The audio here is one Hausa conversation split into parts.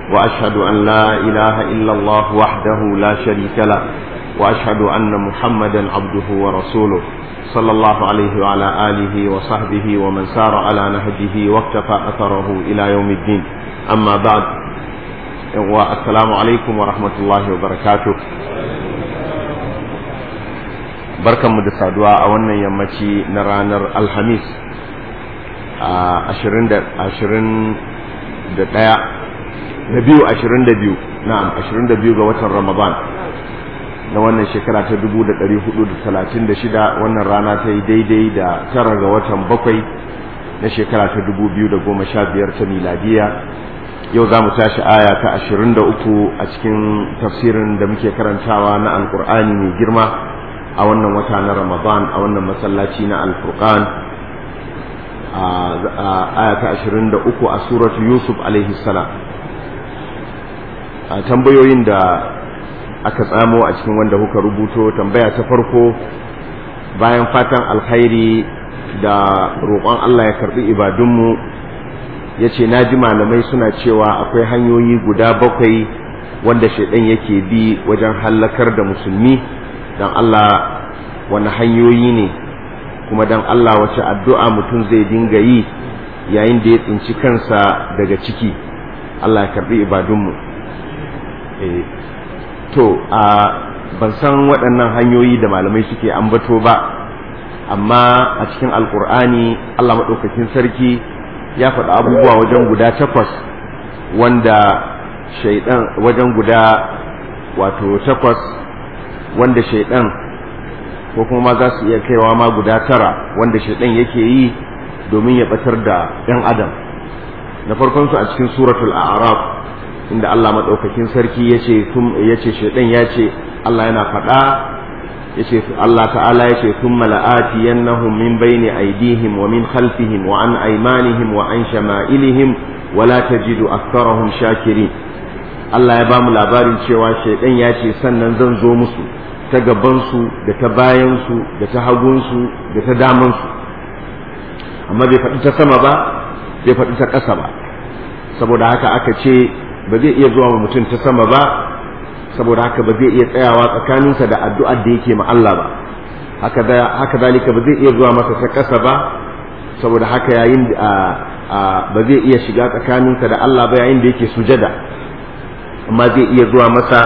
وأشهد أن لا إله إلا الله وحده لا شريك له وأشهد أن محمدا عبده ورسوله صلى الله عليه وعلى آله وصحبه ومن سار على نهجه واقتفى أثره إلى يوم الدين أما بعد والسلام عليكم ورحمة الله وبركاته. barkanmu da saduwa a wannan yammaci na ranar alhamis a 22 ga watan ramadan na wannan shekara ta 1436. wannan rana ta yi daidai da 9 ga watan 7 na shekara ta 2015 ta miladiya. yau za mu tashi aya ta 23 a cikin tafsirin da muke karantawa na alkur'ani mai girma a wannan wata na Ramadan a wannan masallaci na Al-Furqan, aya ta 23 a suratu Yusuf alaihi salam. Tambayoyin da aka tsamo a cikin wanda kuka rubuto, tambaya ta farko, bayan fatan alkhairi da roƙon Allah ya karɓi ibadunmu, ya ce na ji malamai suna cewa akwai hanyoyi guda 7 wanda shaidan yake bi wajen hallakar da musulmi. dan Allah wani hanyoyi ne, kuma dan Allah wace addu'a mutum zai dinga yi yayin da ya tsinci kansa daga ciki. Allah ya karbi ibadunmu. Ban san waɗannan hanyoyi da malamai suke ambato ba, amma a cikin alkur'ani Allah maɗaukakin sarki ya faɗi abubuwa wajen guda 8 wanda shaidan wajen guda 8 wanda shaidan, ko kuma ma za su iya kaiwa ma guda 9 wanda shaidan yake yi domin ya batar da ɗan adam. Na farkon su a cikin suratul a'raf, inda Allah madaukakin sarki yace shaidan yace, Allah yana faɗa yace Allah ta'ala yace thumma la'atiyannahum min bayni aydihim wa min khalfihim wa an aymanihim wa an shama'ilihim wa la tajidu aktharahum shakirin. Allah ya ba mu labarin cewa shaidan yace sannan zan zo musu ta gabansu da ta bayansu da ta hagunsu da ta damansu, amma bai faɗi ta sama ba, bai faɗi ta ƙasa ba. Saboda haka aka ce ba zai iya zuwa mutum ta sama ba, saboda haka ba zai iya tsayawa tsakaninsa da addu'ar da yake ma Allah ba. haka zalika ba zai iya zuwa masa ta ƙasa ba, saboda haka yayin ba zai iya shiga tsakaninsa da Allah ba yayin da yake sujada, amma zai iya zuwa masa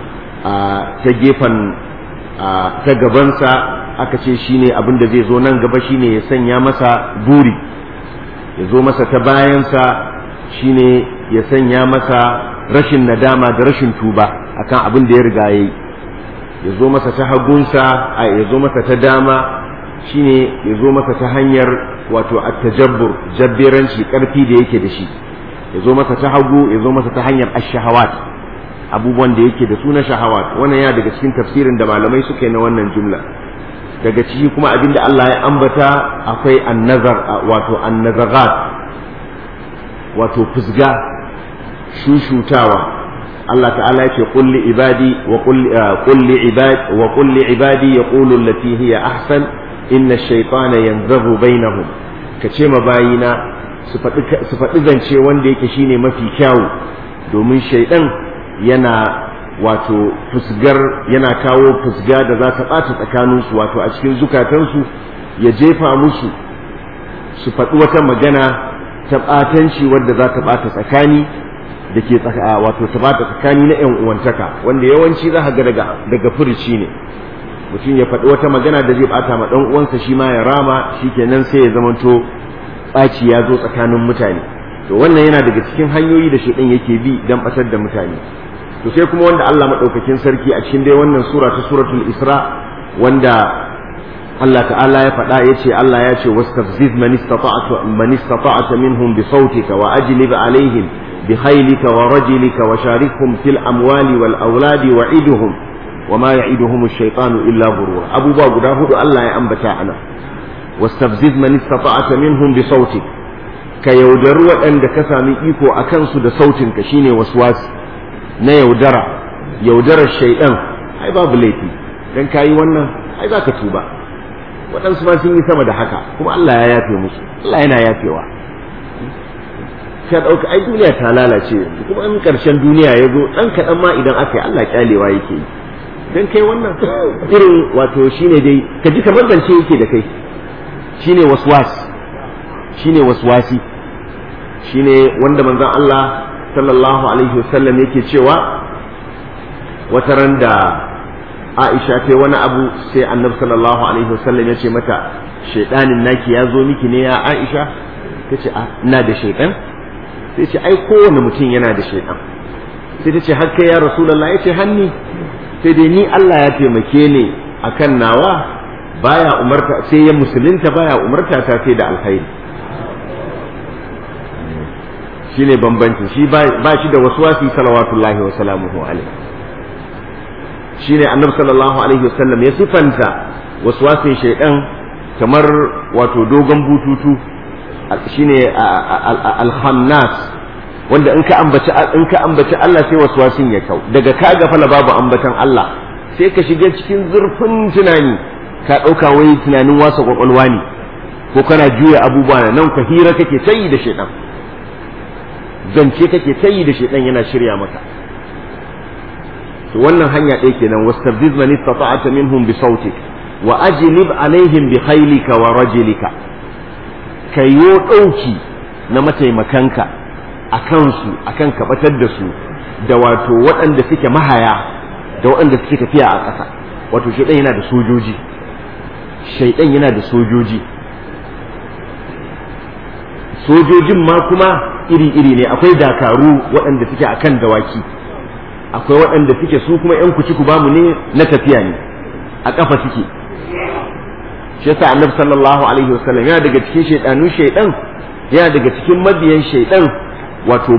ta gefen ta gabansa. aka ce shine abin da zai zo nan gaba, shine ya sanya masa buri. ya zo masa ta bayansa shine ya sanya masa rashin nadama da rashin tuba akan abin da ya riga yayi. ya zo masa ta hagunsa, ya zo masa ta dama shine ya zo masa ta hanyar wato at-tajabbur, jabberanci, karfi da yake da shi. ya zo masa ta hagu, ya zo masa ta hanyar ash-shahawat, abubuwan da yake da su na shahawat. wannan yana daga cikin tafsirin da malamai suka yi na wannan jumla. daga ciki kuma abinda Allah ya ambata akwai an-nazar, wato an-nazagat, wato fusga, shushutawa. Allah ta'ala yake qul li ibadi wa qul li ibadi yaqulu allati hiya ahsan inna ash-shaytana yanzaghu bainahum. kace ma bayina su faɗi zance wanda yake shine mafi kyawu, domin shaydan yana wato fusgar, yana kawo fusga da za ta ɓata tsakaninsu, wato a cikin zukatansu ya jefa musu su faɗi wata magana ta ɓatanci wadda za ta ɓata tsakani da ke wato ta ɓata tsakani na ƴan uwantaka, wanda yawanci za ka ga daga furici ne. mutum ya faɗi wata magana da zai ɓata ma ɗan uwansa, shi ma ya rama, shikenan sai ya zamanto ɓaci ya zo tsakanin mutane. to wannan yana daga cikin hanyoyi da shaitan yake bi don ɓatar da mutane. to sai kuma wanda Allah madaukakin sarki a cikin dai wannan sura ta suratul Isra, wanda Allah ta'ala ya faɗa yace, Allah ya ce wastafziz man istata'ta minhum bi sautika wa ajlib alaihim bi khaylika wa rajlika wa sharikhum fil amwali wal auladi wa iduhum wa ma ya'iduhum ash-shaytanu illa ghurura. abubuwa guda 4 Allah ya ambata ana. wastafziz man istata'ta minhum bi sautik, ka yaudari waɗanda ka sami iko akan su da sautinka, shine waswasi na yaudarar shaidan. ai babu laifi dan kayi wannan, ai zaka tuba. waɗansu ma sun yi sama da haka, kuma Allah ya yafe musu. Allah yana yafewa. ka dauka ai duniya ta lalace kuma in karshen duniya ya zo dan kadan ma idan aka yi Allah kyalewa yake yi dan kai wannan irin wato shine dai ka ji kamar zance yake da kai shine waswasi shine wanda manzon Allah sallallahu alaihi wasallam yake cewa wata ran da Aisha ta wani abu sai Annabi sallallahu alaihi wasallam ya ce mata shaydanin naki ya zo miki ne ya Aisha tace ina da shaydan sai ce ai kowane mutum yana da shaydan sai tace har kai ya Rasulullahi yace hanni sai dai ni Allah ya taimake ni akan nawa baya umarta sai ya musulunta baya umarta ta sai da alkhairi shine bambanci shi ba shi da waswasi salawatullahi wa salamuhu alaihi shine annabi sallallahu alaihi wasallam ya sifanta waswasin shaydan kamar wato dogon bututu shine al-khannas wanda in ka ambaci Allah sai waswasin ya kau daga ka ga fala babu ambatan Allah sai ka shiga cikin zurfin tunani ka dauka wai tunanin wasa kwakwalwa ne ko kana juya abubuwa nan ka hira kake tayi da shaydan zance kake tayi da shaydan yana shirya maka to wannan hanya ɗaya kenan wastabdiz man istata'ta minhum bi sautik wa ajlib alaihim bi khaylika wa rajlika kayo dauki na mataimakanka akan su akan kabatar da su da wato waɗanda suke mahaya da waɗanda suke tafiya a ƙasa wato shaydan yana da sojoji shaydan yana da sojojin ma kuma iri-iri ne akwai dakaru waɗanda suke akan dawaki akwai waɗanda suke su kuma ‘yan kuci ku bamu ne na tafiya ne a ƙafa suke shi yasa annabi sallallahu alaihi wasallam yana daga cikin shaidanu shaidan yana daga cikin mabiyan shaidan wato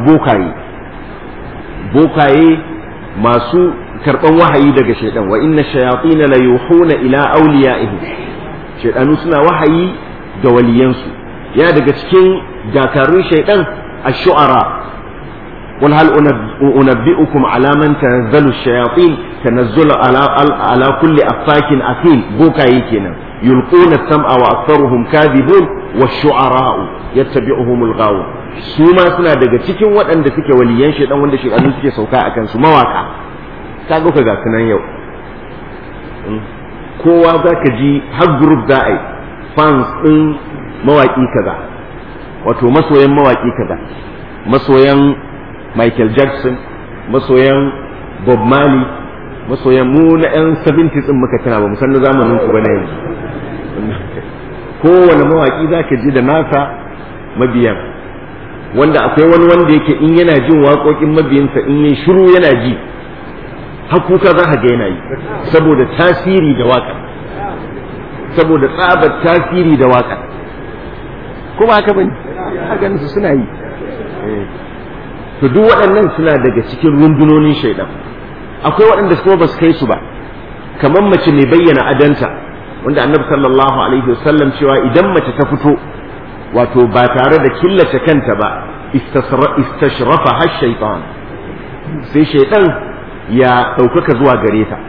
bokaye masu karɓan wahayi daga shaidan wa inna shayatin la yuhuna ila awliyaihim shaidanu suna wahayi da waliyansu yana daga cikin dakarun shaidan ash-shu'ara قل هل أنبئكم على من تنزل الشياطين تنزل على كل أفاك أثيم بوكا يكينا يلقون السمع وأكثرهم كاذبون والشعراء يتبعهم الغاوون سوما سنا daga cikin waɗanda suke waliyan shedan wanda shedanu suke sauka akan su mawaka kaga ka ga sunan yau kowa zaka ji har group da ai fans din mawaki kaza wato masoyan mawaki kaza masoyan Michael Jackson masoyan Bob Marley masoyan mu na yan 70s din muka tana ba mu san zamanin ku bane yanzu kowane mawaki zaka ji da nasa mabiyan wanda akwai wani wanda yake in yana jin waƙoƙin mabiyansa in yin shiru yana ji hakuka za ka ga yana yi saboda tasiri da waƙa saboda tsabar tasiri da waƙa kuma haka bane haka su suna yi to duk waɗannan suna daga cikin rundunonin shaidan akwai waɗanda kuma ba su kai su ba kamar mace mai bayyana adanta wanda annabi sallallahu alaihi wasallam cewa idan mace ta fito wato ba tare da killace kanta ba istashrafa har shaitan sai shaidan ya ɗaukaka zuwa gare ta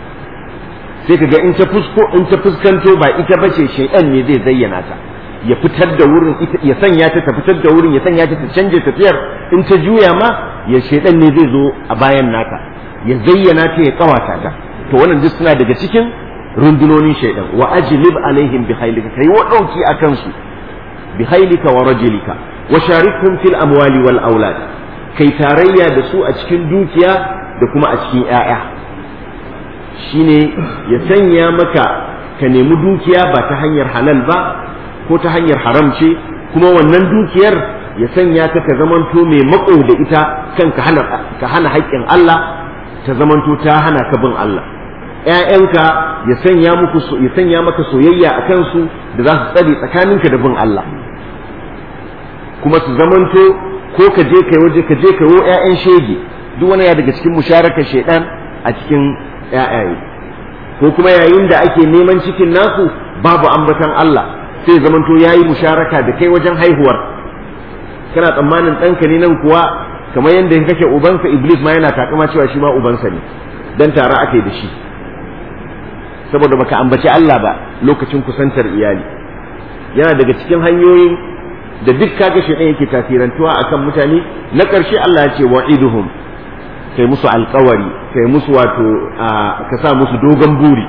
sai kaga in ta fuskanto ba ita bace shaidan ne zai zayyana ta ya fitar da wurin ya sanya ta fitar da wurin ya sanya ta canje tafiyar in ta juya ma ya shedan ne zai zo a bayan nata ya zayyana ta ya kawata ta to wannan duk suna daga cikin rundunonin shedan wa ajlib alaihim bi khaylika kai wa dauki akan su bi khaylika wa rajulika wa sharikhum fil amwali wal aulad kai tarayya da su a cikin dukiya da kuma a cikin ƴaƴa shine ya sanya maka ka nemi dukiya ba ta hanyar halal ba ko ta hanyar haram ce kuma wannan dukiyar ya sanya ka zamanto mai mako da ita kan ka hana haƙƙin Allah ta zamanto ta hana ka bin Allah ƴaƴanka ya sanya maka soyayya a kansu da za su tsare tsakaninka da bin Allah kuma su zamanto ko ka je kai waje ka je ka wo ƴaƴan shege duk wani ya daga cikin musharakar shaidan a cikin ƴaƴaye ko kuma yayin da ake neman cikin nasu babu ambatan Allah sai zamanto yayi musharaka da kai wajen haihuwar kana tsammanin ɗanka ne nan kuwa kamar yadda kake ubansa iblis ma yana takama cewa shi ma ubansa ne dan tare ake da shi saboda baka ambaci Allah ba lokacin kusantar iyali yana daga cikin hanyoyin da duk kaga shaitan yake tasirantuwa akan mutane na ƙarshe Allah ya ce wa'iduhum kai musu alƙawari kai musu wato ka sa musu dogon buri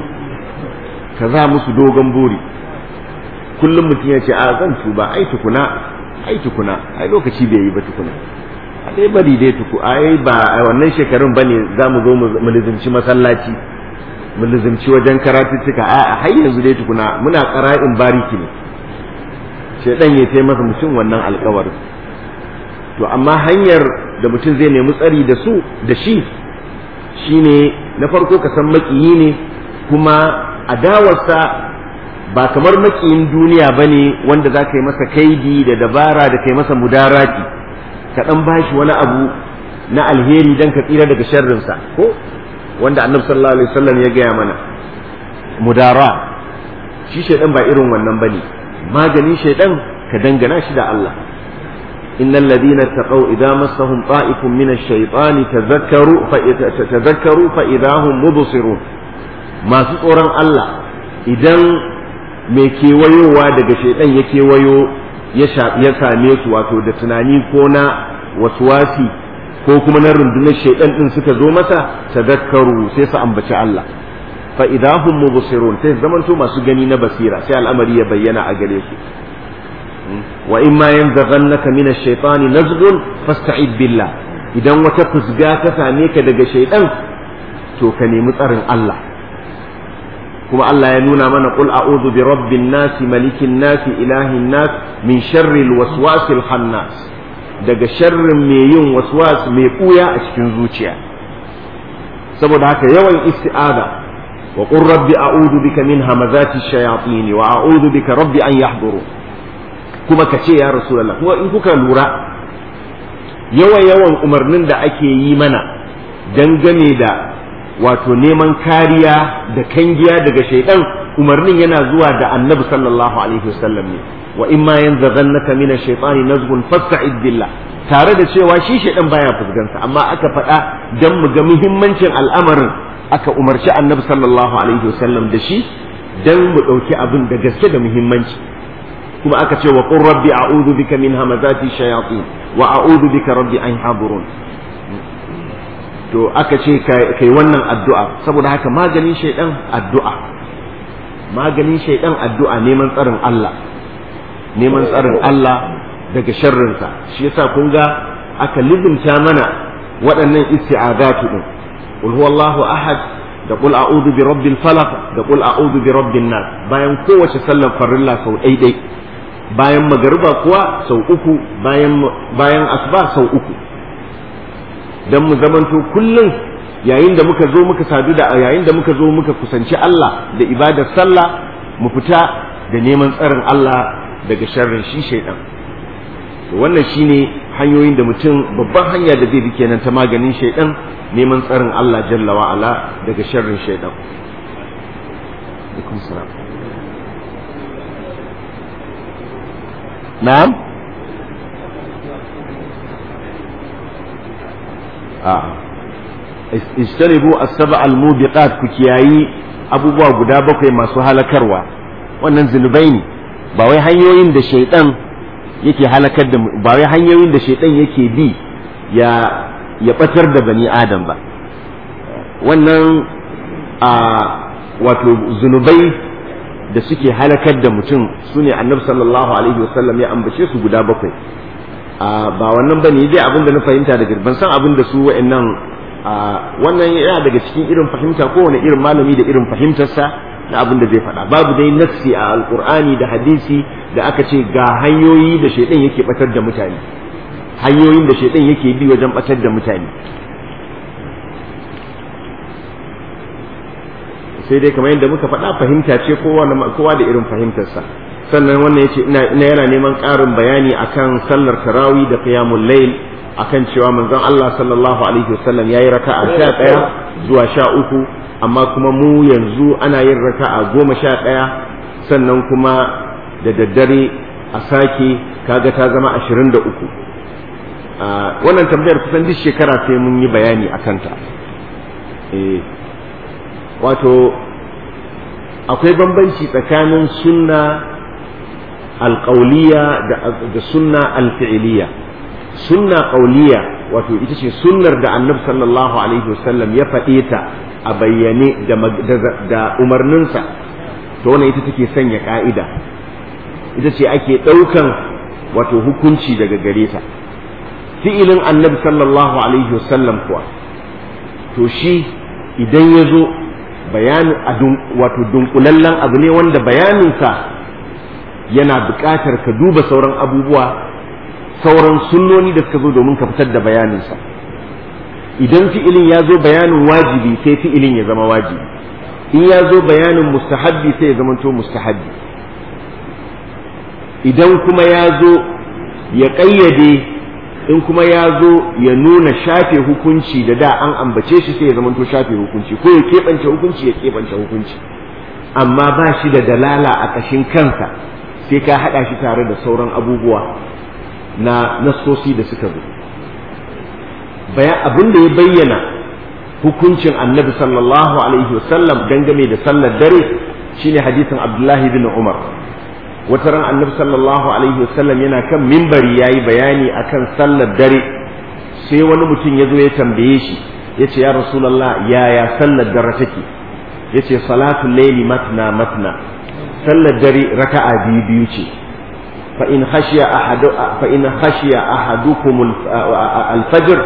kullum mutum ya ce zan tuba ai tukuna ai lokaci bai yi ba tukuna a dai bari dai ba wannan shekarun bane za mu zo mu lizimci masallaci mu lizimci wajen karatuttuka har yanzu dai tukuna muna qara'in bariki ne shedan ya tai masa mutum wannan alƙawarin to amma hanyar da mutum zai nemi tsari da shi shine na farko ka san makiyi ne kuma adawarsa ba kamar makiyin duniya bane wanda za ka yi masa kaidi da dabara da kai masa mudarati ka dan bashi wani abu na alheri dan ka tsira daga sharrinsa ko wanda annabi sallallahu alaihi wasallam ya gaya mana mudara shi shedan ba irin wannan bane maganin shedan ka dangana shi da Allah innal ladina taqaw idza massahum ta'ifun min ash-shaytani tadhakkaru fa idahum mubsirun masu tsoron Allah idan mai kewayowa daga shedan ya kewayo ya same su wato da tunani ko na waswasi ko kuma na rundunar shedan din suka zo masa tadhakkaru sai su ambaci Allah fa idahum mubsirun sai zamanto masu gani na basira sai al'amari ya bayyana a gare su wa imma yanzaghannaka min ash-shaytani nazghun fasta'id billah idan wata fusga ta same ka daga shaytan to ka nemi tsarin Allah kuma Allah ya nuna mana qul a'udhu bi rabbin nas malikin nas ilahin nas min sharri al-waswasil khannas daga sharrin mai yin waswas mai kuya a cikin zuciya saboda haka yawan isti'aza wa qur rabbi a'udhu bika min hamazati ash-shayatin wa a'udhu bika rabbi an yahdurun kuma ka ce ya rasulullah kuma in kuka lura yawan umarnin da ake yi mana dangane da wato neman kariya da kangiya daga shaidan umarnin yana zuwa da annabi sallallahu alaihi wasallam ne wa in ma yanzaghannaka min ash-shaytani nazghun fasta'id billah tare da cewa shi shaidan baya fuskansa amma aka faɗa dan mu ga muhimmancin al'amarin aka umarci annabi sallallahu alaihi wasallam da shi dan mu ɗauki abin da gaske da muhimmanci kuma aka ce wa qur rabbi a'udhu bika min hamazati shayatin wa a'udhu bika rabbi an yahdurun to aka ce kai wannan addu'a saboda haka maganin shaidan addu'a neman tsarin Allah daga sharrinsa shi yasa kun ga aka lizumta mana waɗannan isti'azatu din qul huwallahu ahad da qul a'udhu bi rabbil falaq da qul a'udhu bi rabbin nas bayan kowace sallar farilla sau ɗaiɗai bayan magariba kuwa sau uku bayan asuba sau uku dan mu zamanto kullum yayin da muka zo muka kusanci Allah da ibadar sallah mu fita da neman tsarin Allah daga sharrin shi shaidan to wannan shine hanyoyin da mutum babban hanya da zai bi kenan ta maganin shaidan neman tsarin Allah jalla wa ala daga sharrin shaidan alaikum salam na'am istaribu as-sab'a al-mubiqat ku kiyayi abubuwa guda bakwai masu halakarwa wannan zunubai ne ba wai hanyoyin da shaitan yake halakar da ba wai hanyoyin da shaitan yake bi ya batar da bani adam ba wannan wato zunubai da suke halakar da mutum sune annabi sallallahu alaihi wasallam ya ambace su guda bakwai ba wannan bane dai abin da na fahimta daga ban san abin da su wa'annan wannan yana daga cikin irin fahimta kowane irin malami da irin fahimtarsa na abin da zai faɗa babu dai nassi a alqur'ani da hadisi da aka ce ga hanyoyi da shaidan yake batar da mutane hanyoyin da shaidan yake bi wajen batar da mutane sai dai kamar yadda muka faɗa fahimta ce kowa da irin fahimtarsa sannan wannan yace ina yana neman ƙarin bayani akan sallar tarawih da qiyamul layl akan cewa manzon Allah sallallahu alaihi wasallam yayi raka'a 11 zuwa 13 amma kuma mu yanzu ana yin raka'a 11 sannan kuma da daddare a sake kaga ta zama 23 wannan tambayar kusan duk shekara sai mun yi bayani akan ta wato akwai bambanci tsakanin sunna alqauliyya da sunna alfi'liyya. Sunna qauliyya wato ita ce sunnar da annabi sallallahu alaihi wasallam ya faɗe ta a bayyane da umarninsa, to wannan ita take sanya ka'ida, ita ce ake ɗaukan wato hukunci daga gare ta. Fi'ilin annabi sallallahu alaihi wasallam kuwa to shi idan ya zo bayanin wato dunkulallen abu ne wanda bayaninsa yana buƙatar ka duba sauran abubuwa, sauran sunnoni da suka zo domin ka fitar da bayaninsa. Idan fi'ilin ya zo bayanin wajibi sai fi'ilin ya zama wajibi, in ya zo bayanin mustahabbi sai ya zama to mustahabbi, idan kuma ya zo ya ƙayyade, in kuma ya zo ya nuna shafe hukunci da da an ambace shi sai ya zama to shafe hukunci, ko ya keɓance hukunci ya keɓance hukunci, amma ba shi da dalala a ƙashin kansa sai ka haɗa shi tare da sauran abubuwa na nassosi da suka zo. Abin da ya bayyana hukuncin annabi sallallahu alaihi wasallam dangane da sallar dare shine hadisin Abdullahi bin Umar. Wata ran annabi sallallahu alaihi wasallam yana kan mimbari yayi bayani akan sallar dare, sai wani mutum ya zo ya tambaye shi yace ya rasulullah yaya sallar dare take? Yace salatul layli matna matna, sallar dare raka'a biyu ce. fa in khashiya ahadukum al-fajr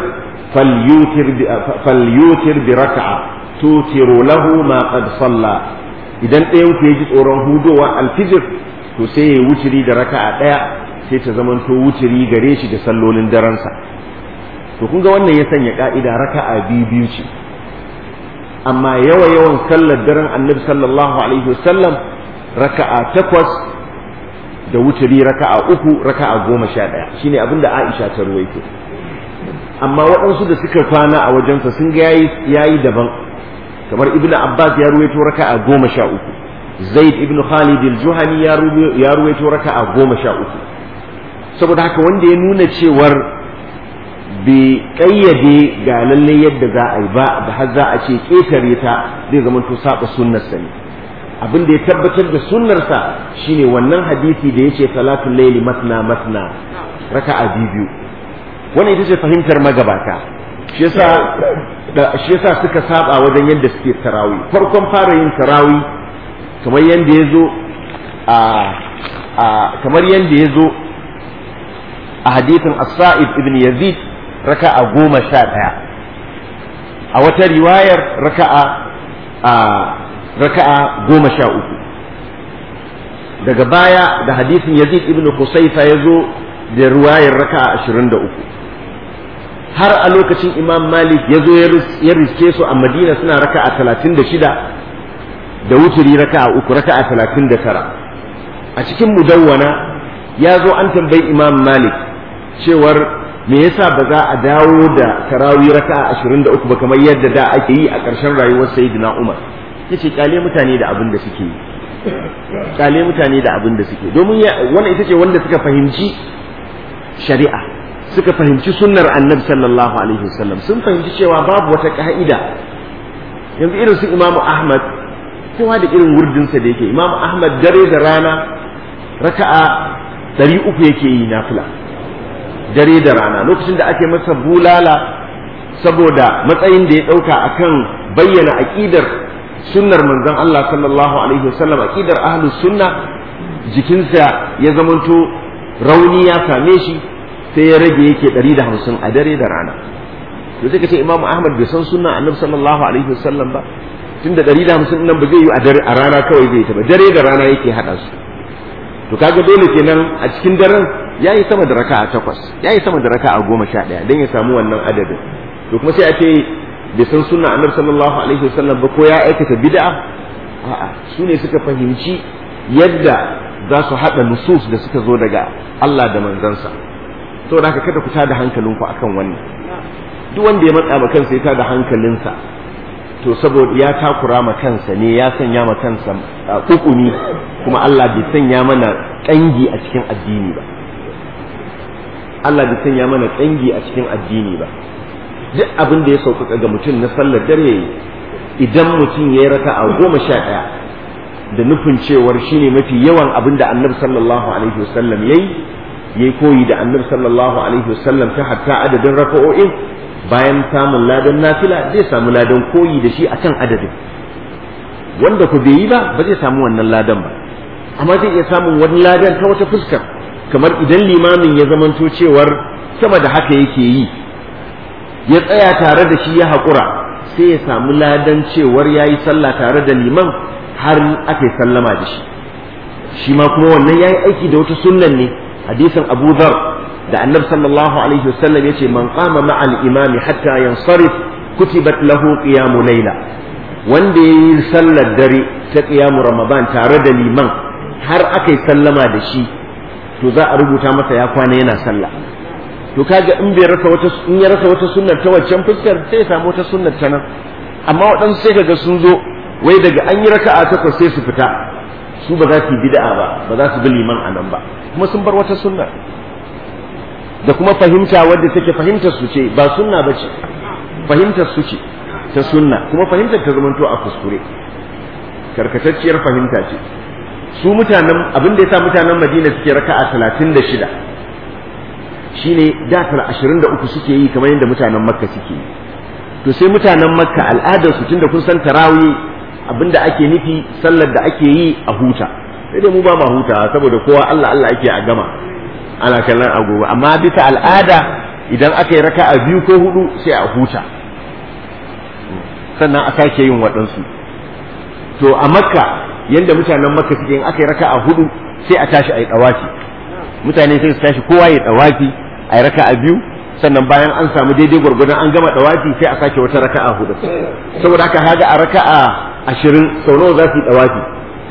falyutir bi raka'a tutiru lahu ma qad salla. Idan ɗayan ku yaji tsoron hudowa al-fajr to sai ya wuturi da raka'a ɗaya, sai ta zamanto wuturi gare shi da sallolin daransa. To kun ga wannan ya sanya ka'ida raka'a biyu ce, amma yawan sallar daren annabi sallallahu alaihi wasallam raka'a 8 da wuturi raka'a 3 raka'a 11 shine abinda Aisha ta ruwaito. Amma waɗansu da suka kwana a wajensa sun ga yayi daban, kamar Ibn Abbas ya ruwaito raka'a 13, Zaid ibn Khalid al-Juhani ya ruwaito raka'a 13. Saboda haka wanda ya nuna cewar bai kayyade ga lalle yadda za a yi ba, da har za a ce ƙetare ta zai zama to saba sunnarsa ne. Abin da ya tabbatar da sunnarsa shine wannan hadisi da yace salatul layli matna matna raka'a biyu. Wannan ita ce fahimtar magabata. Shi yasa suka saba wajen yadda suke tarawih. Farkon fara yin tarawih kamar yadda yazo a hadisin As-Sa'ib ibn Yazid raka'a 11, a wata riwayar raka'a 13. Daga baya da hadisin Yazid ibn Husayfa yazo da riwayar raka'a 23. Har a lokacin Imam Malik yazo ya riske su a Madina suna raka'a 36 da wuturi raka'a 3 raka'a 39. A cikin Mudawwana yazo an tambayi Imam Malik cewar me yasa ba za a dawo da tarawih raka'a 23 ba kamar yadda da ake yi a ƙarshen rayuwar Sayyidina Umar? Yace kale mutane da abin da suke yi, kale mutane da abin da suke, domin wannan ita ce wanda suka fahimci shari'a, suka fahimci sunnar Annabi sallallahu alaihi wasallam, sun fahimci cewa babu wata ka'ida. Yanzu irin su Imam Ahmad, kowa da irin wurdinsa da yake. Imam Ahmad dare da rana raka'a 300 yake yi nafila dare da rana, lokacin da ake masa bulala saboda matsayin da ya dauka akan bayyana aqidar sunnar manzon Allah sallallahu alaihi wasallam, aqidar ahlus sunna, jikinsa ya zamanto rauni ya same shi sai ya rage yake 150 a dare da rana. To sai kace Imam Ahmad bai san sunna Annabi sallallahu alaihi wasallam ba, tunda 150 nan ba zai yi a rana kawai zai ta ba, dare da rana yake hada su. To kaga dole kenan a cikin daren yayi sama da raka'a 8, yayi sama da raka'a 11 dan ya samu wannan adadin. To kuma sai a ce bai san sunna Annabi sallallahu alaihi wasallam ba, ko ya aikata bid'a? A'a, su ne suka fahimci yadda za su hada nusus da suka zo daga Allah da manzansa. Saboda haka kada ku tada hankalinku akan wannan. Duk wanda ya matsa ma kansa ya tada hankalinsa, to saboda ya takura ma kansa ne, ya sanya ma kansa hukumi, kuma Allah bai sanya mana kangi a cikin addini ba. Allah bai sanya mana kangi a cikin addini ba. Duk abin da ya sauƙaƙa ga mutum na sallar dare, idan mutum ya yi raka'a 11 da nufin cewar shine mafi yawan abin da annabi sallallahu alaihi wasallam yayi koyi da annabi sallallahu alaihi wasallam ta hatta adadin raka'o'in bayan samun ladan nafila zai samu ladan koyi da shi akan adadin wanda ku bai yi ba zai samu wannan ladan ba amma zai iya samun wani ladan ta wata fuskar kamar idan limamin ya zamanto cewar sama da haka yake yi ya tsaya tare da shi ya haƙura sai ya samu ladan cewar ya yi sallah tare da liman har aka yi sallama da shi shi ma kuma wannan ya yi aiki da wata sunnan ne hadisin abu dhar da annabi sallallahu alaihi wasallam yace man qama ma'al imami hatta yansarif kutibat lahu qiyamu layla wanda yayi sallar dare ta qiyamu ramadan tare da liman har akai sallama da shi to za a rubuta masa ya kwana yana sallah to kaga in bai rasa wata in ya rasa wata sunnar ta waccan fuskar sai ya samu wata sunnar ta nan amma waɗansu sai kaga sun zo wai daga an yi raka'a takwas sai su fita su ba za su yi bid'a ba za su bi liman anan ba kuma sun bar wata sunnar da kuma fahimta wadda take fahimtar su ce ba sunna ba ce fahimtar su ce ta sunna kuma fahimtar ta zamanto a kuskure karkatacciyar fahimta ce su mutanen abin da yasa mutanen Madina suke raka'a 36 shine da 23 suke yi kamar yadda mutanen Makka suke yi to sai mutanen Makka al'adar su tunda kun san tarawih abinda ake nufi sallar da ake yi a huta sai dai mu ba ma huta saboda kowa Allah ake a gama ana kallon agogo amma bisa al'ada idan aka yi raka'a 2 ko 4 sai a huta sannan a sake yin waɗansu to a Makka yanda mutanen Makka suke yin aka yi raka'a 4 sai a tashi a yi dawafi mutane sai su tashi kowa ya dawafi a yi raka'a 2 sannan bayan an samu daidai gwargwadon an gama dawafi sai a sake wata raka'a 4 saboda haka haga a raka'a 20 sau nawa za su yi dawafi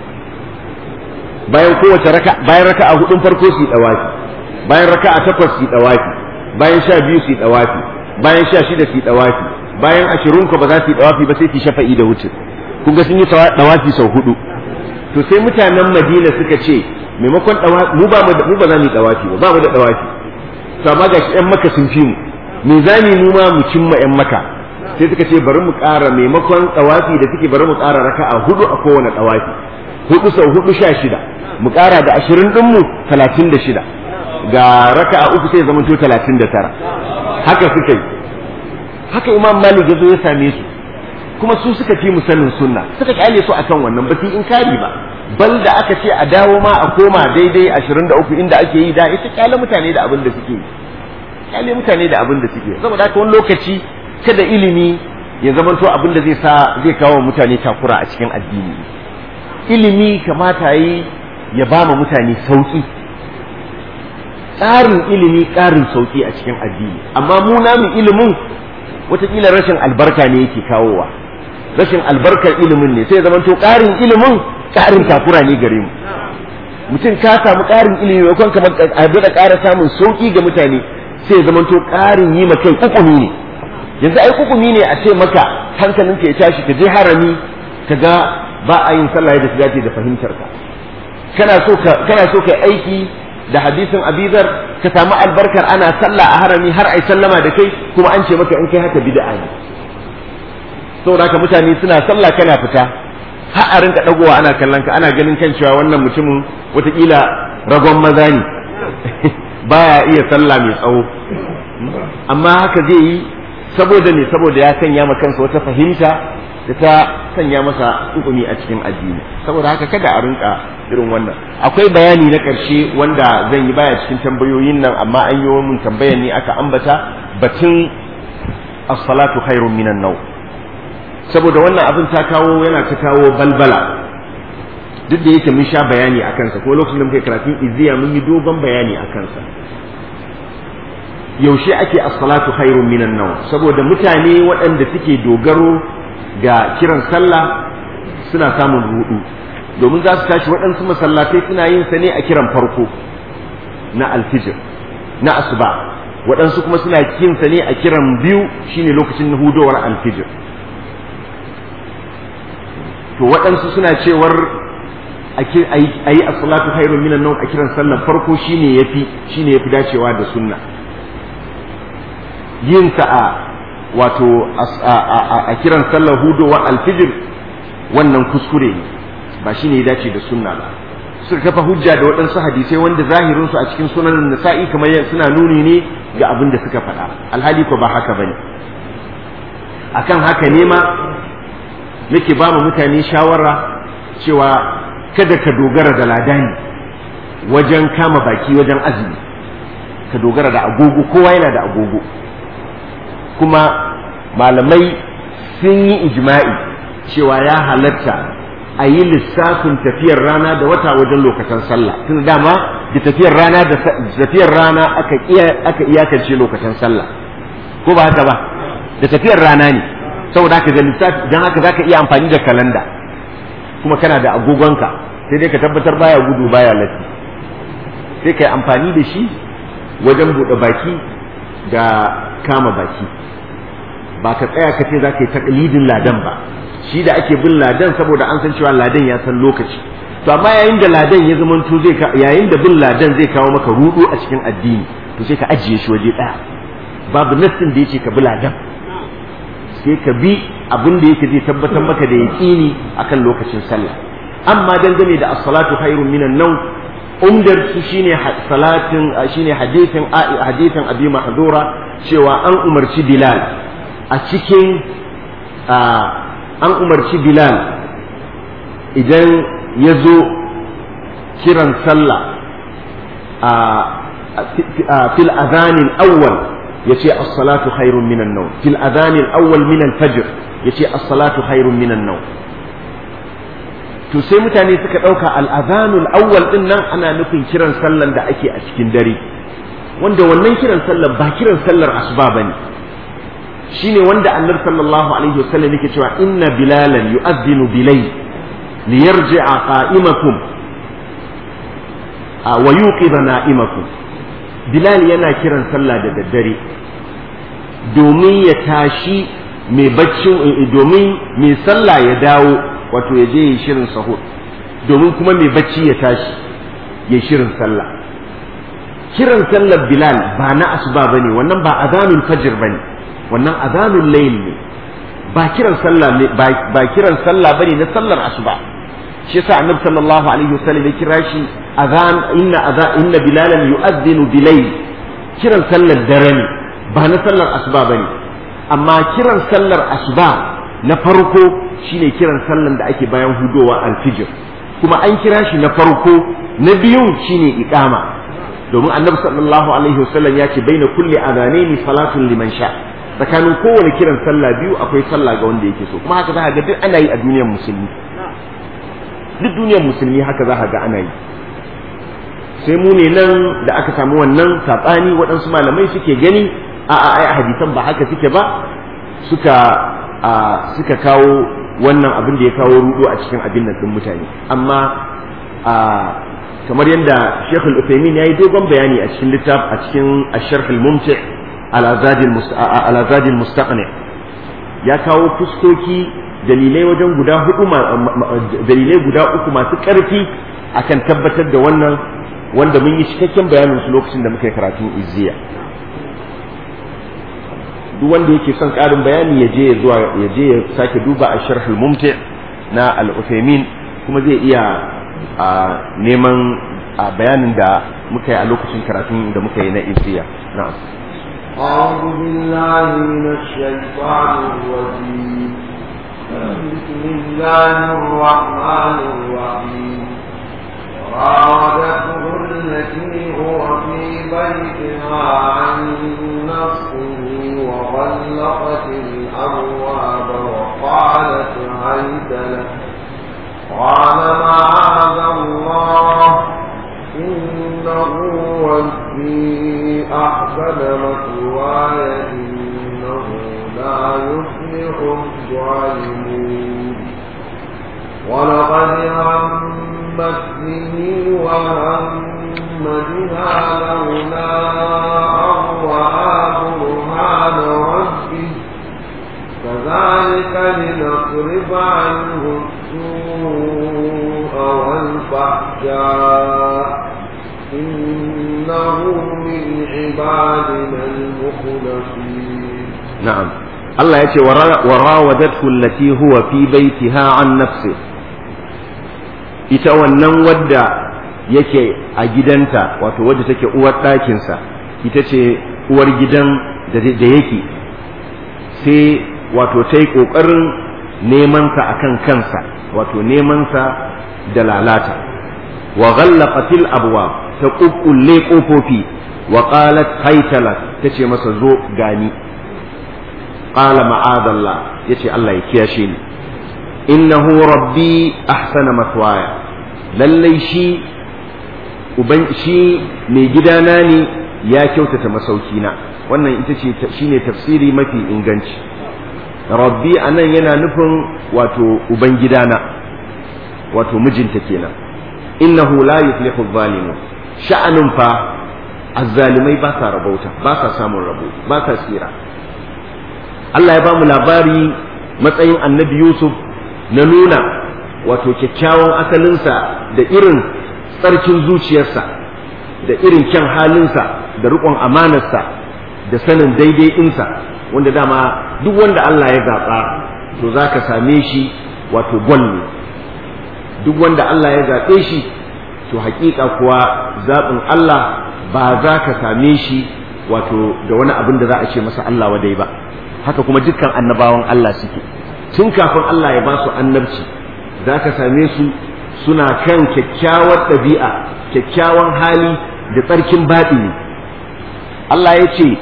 bayan kowace bayan raka'a 4 farko su yi dawafi bayan raka'a 8 su yi dawafi bayan 12 su yi dawafi bayan 16 su yi dawafi bayan 20 ko ba za su yi dawafi ba sai su shafa'i da wuce kun ga sun yi dawafi sau 4 to sai mutanen Madina suka ce maimakon dawafi mu ba za mu yi dawafi ba mu da dawafi to amma ga ƴan Makka sun fi mu me zani mu ma mu cimma ƴan Makka sai suka ce bari mu ƙara maimakon dawafi da suke bari mu ƙara raka'a 4 a kowane dawafi 4 sau 4 16 mu ƙara da 20 din mu 36 ga raka'a 3 sai zama to 39 haka suka yi haka Imam Malik ya zo ya same su kuma su suka fi musallin sunna suka kyale su akan wannan ba su inkari ba bal da aka ce a dawo ma a koma daidai 23 inda ake yi da ita kyale mutane da abin da suke kyale mutane da abin da suke saboda haka wani lokaci kada ilimi ya zamanto abin da zai kawo mutane takura a cikin addini ilimi kamata yi ya ba ma mutane sauki tsarin ilimi ƙarin sauki a cikin addini amma mu namu ilimin wataƙila rashin albarka ne yake kawowa rashin albarkar ilimin ne sai ya zamanto ƙarin ilimin ƙarin takura ne gare mu mutum ka samu ƙarin ilimi mai kwan kamar a da ƙara samun sauki ga mutane sai ya zamanto ƙarin yi ma kai kukumi ne yanzu ai kukumi ne a ce maka hankalinka ya tashi ka je harami ka ga ba a yin sallah da dace da fahimtar ka kana so ka aiki da hadisin Abizar ka samu albarkar ana sallah a harami har ai sallama da kai kuma an ce maka in kai haka bid'a ne saboda haka mutane suna sallah kana fita har a rinka dagowa ana kallon ka ana ganin kan cewa wannan mutumin watakila ragon maza ne baya iya sallah mai tsawo amma haka zai yi saboda ya sanya ma kansa wata fahimta da ta sanya masa hukumi a cikin addini saboda haka kada a rinka irin wannan akwai bayani na ƙarshe wanda zan yi baya cikin tambayoyin nan amma an yi mun tambayar ne aka ambata batun as-salatu khairun minan naw saboda wannan abin ta kawo yana ta kawo balbala duk da yake mun sha bayani a kansa ko lokacin da muke karatun izziya mun yi dogon bayani a kansa yaushe ake as-salatu khairun minan naw saboda mutane waɗanda suke dogaro ga kiran sallah suna samun rudu domin za su tashi waɗansu masallatai suna yin sa ne a kiran farko na alfijir na asuba waɗansu kuma suna yin sa ne a kiran biyu shine lokacin hudowar alfijir to waɗansu suna cewar a yi as-salatu khairun minan nawm a kiran sallar farko shine yafi dacewa da sunna yin sa a kiran sallar hudowar alfijir wannan kuskure ne ba shine ya dace da sunna ba. Suka kafa hujja da waɗansu hadisai wanda zahirinsu a cikin sunan nasa'i kamar suna nuni ne ga abin da suka faɗa, alhali ko ba haka bane. Akan haka ne ma nake ba mutane shawara cewa kada ka dogara da ladani wajen kama baki wajen azumi, ka dogara da agogo, kowa yana da agogo. Kuma malamai sun yi ijma'i cewa ya halatta a yi lissafin tafiyar rana da wata wajen lokacin sallah, tun dama da tafiyar rana aka iyakance lokacin sallah, ko ba haka ba, da tafiyar rana ne, saboda haka da lissafi, don haka zaka iya amfani da kalanda, kuma kana da agogonka, sai dai ka tabbatar baya gudu baya latti, sai ka yi amfani da shi wajen buɗe baki da kama baki, ba ka tsaya ka ce za ka yi taklidin ladan ba. Shi da ake bin ladan saboda an san cewa ladan ya san lokaci, to amma yayin da ladan ya zamanto yayin da bin ladan zai kawo maka rudu a cikin addini, to sai ka ajiye shi waje ɗaya, babu nassin da yake ka bi ladan, sai ka bi abin da yake zai tabbatar maka da yaqini akan lokacin sallah. Amma dangane da as-salatu khairun minan nawm, umdar su shine hadithin Abi Mahdura cewa an umarci Bilal a cikin an umarci Bilal idan ya zo kiran sallah fil adhanin awwal yace as-salatu khairun minan nawm, fil adhanin awwal min al-fajr yace as-salatu khairun minan nawm. To sai mutane suka dauka al-adhanul awwal din nan ana nufin kiran sallan da ake a cikin dare, wanda wannan kiran sallar ba kiran sallar asuba bane, shine wanda annabi sallallahu alaihi wasallam yake cewa inna bilalan yu'adhdhinu bilayl liyarji'a qa'imakum wa yuqidha na'imakum. Bilal yana kiran sallah da daddare domin ya tashi mai bacci, domin mai sallah ya dawo, wato ya je yi shirin sahur, domin kuma mai bacci ya tashi ya shirin sallah. Kiran sallar Bilal ba na asuba bane, wannan ba adhanul fajr bane, wannan azanul layl ne, ba kiran sallah ne, ba kiran sallah bane na sallar asuba. Shi yasa annabi sallallahu alaihi wasallam ya kira shi azan, inna bilalan yu'adhdhinu bilayl, kiran sallar dare ne ba na sallar asuba bane. Amma kiran sallar asuba na farko shine kiran sallar da ake bayan hudowa alfijir, kuma an kira shi na farko. Na biyun shine iqama, domin annabi sallallahu alaihi wasallam ya ce baina kulli adhanaini salatun liman sha, tsakanin kowane kiran sallah biyu akwai sallah ga wanda yake so. Kuma haka za ka ga duk ana yi a duniyar musulmi, duk duniyar musulmi haka za ka ga ana yi. Sai mu ne nan da aka samu wannan saɓani, waɗansu malamai suke gani ai hadisan ba haka suke ba, suka kawo wannan abin da ya kawo rudo a cikin abin nan din mutane. Amma kamar yadda Sheikh Al-Uthaymeen ya yi dogon bayani a cikin a cikin Ash-Sharh Al-Mumti' ala Zadil Mustaqni, ya kawo fuskoki dalilai wajen dalilai guda uku masu ƙarfi akan tabbatar da wannan, wanda mun yi cikakken bayanin su lokacin da muka yi karatun izziya. Duk wanda yake son ƙarin bayani ya je ya sake duba Ash-Sharh Al-Mumti' na Al-Uthaymeen, kuma zai iya neman bayanin da muka yi a lokacin karatun da muka yi na izziya. Na'am. أعوذ بالله من الشيطان الرجيم. بسم الله الرحمن الرحيم. راودته التي هو في بيتها عن نفسه وغلقت الأبواب وقالت هيت لك، قال معاذ الله إنه ربي أحسن مثواي إنه لا يفلح الظالمون. ولقد همت به وهم بها لولا أن رأى برهان ربه كذلك لنصرف عنه السوء والفحشاء إنه من عبادنا المخلصين. نعم. الله يقول وراودته التي هو في بيتها عن نفسه. ita wannan wadda yake a gidanta wato wadda take uwar ɗakinsa ita ce uwar gidan da yake sai wato ta yi ƙoƙarin nemansa a kan kansa wato nemansa da lalata wa ghallaqatil abwab ta ƙuƙƙulle ƙofofi wa qalat haytalat tace masa zo gani qala ma'adallah yace Allah ya kiyashe ni innahu rabbi ahsana mathwaya lallai shi mai gidana ne ya kyautata masaukina wannan ita ce shine tafsiri mafi inganci rabbi anan yana nufin wato uban gidana wato mijinta kenan innahu la yuflihu adh-dhalimun sha'anun fa azzalimai ba sa rabauta ba sa samun rabo ba sa tsira Allah ya ba mu labari matsayin annabi Yusuf na nuna wato kyakkyawan asalinsa da irin tsarkin zuciyarsa da irin kyan halinsa da riƙon amanarsa da sanin daidai ɗinsa wanda dama duk wanda Allah ya zaɓa to za ka same shi wato gwal ne duk wanda Allah ya zaɓe shi to haƙiƙa kuwa zaɓin Allah ba za ka same shi wato da wani abin da za a ce masa Allah wadai ba haka kuma dukkan annabawan Allah suke tun kafin Allah ya ba su annabci za ka same su suna kan kyakkyawar ɗabi'a kyakkyawan hali da tsarkin baɗini Allah ya ce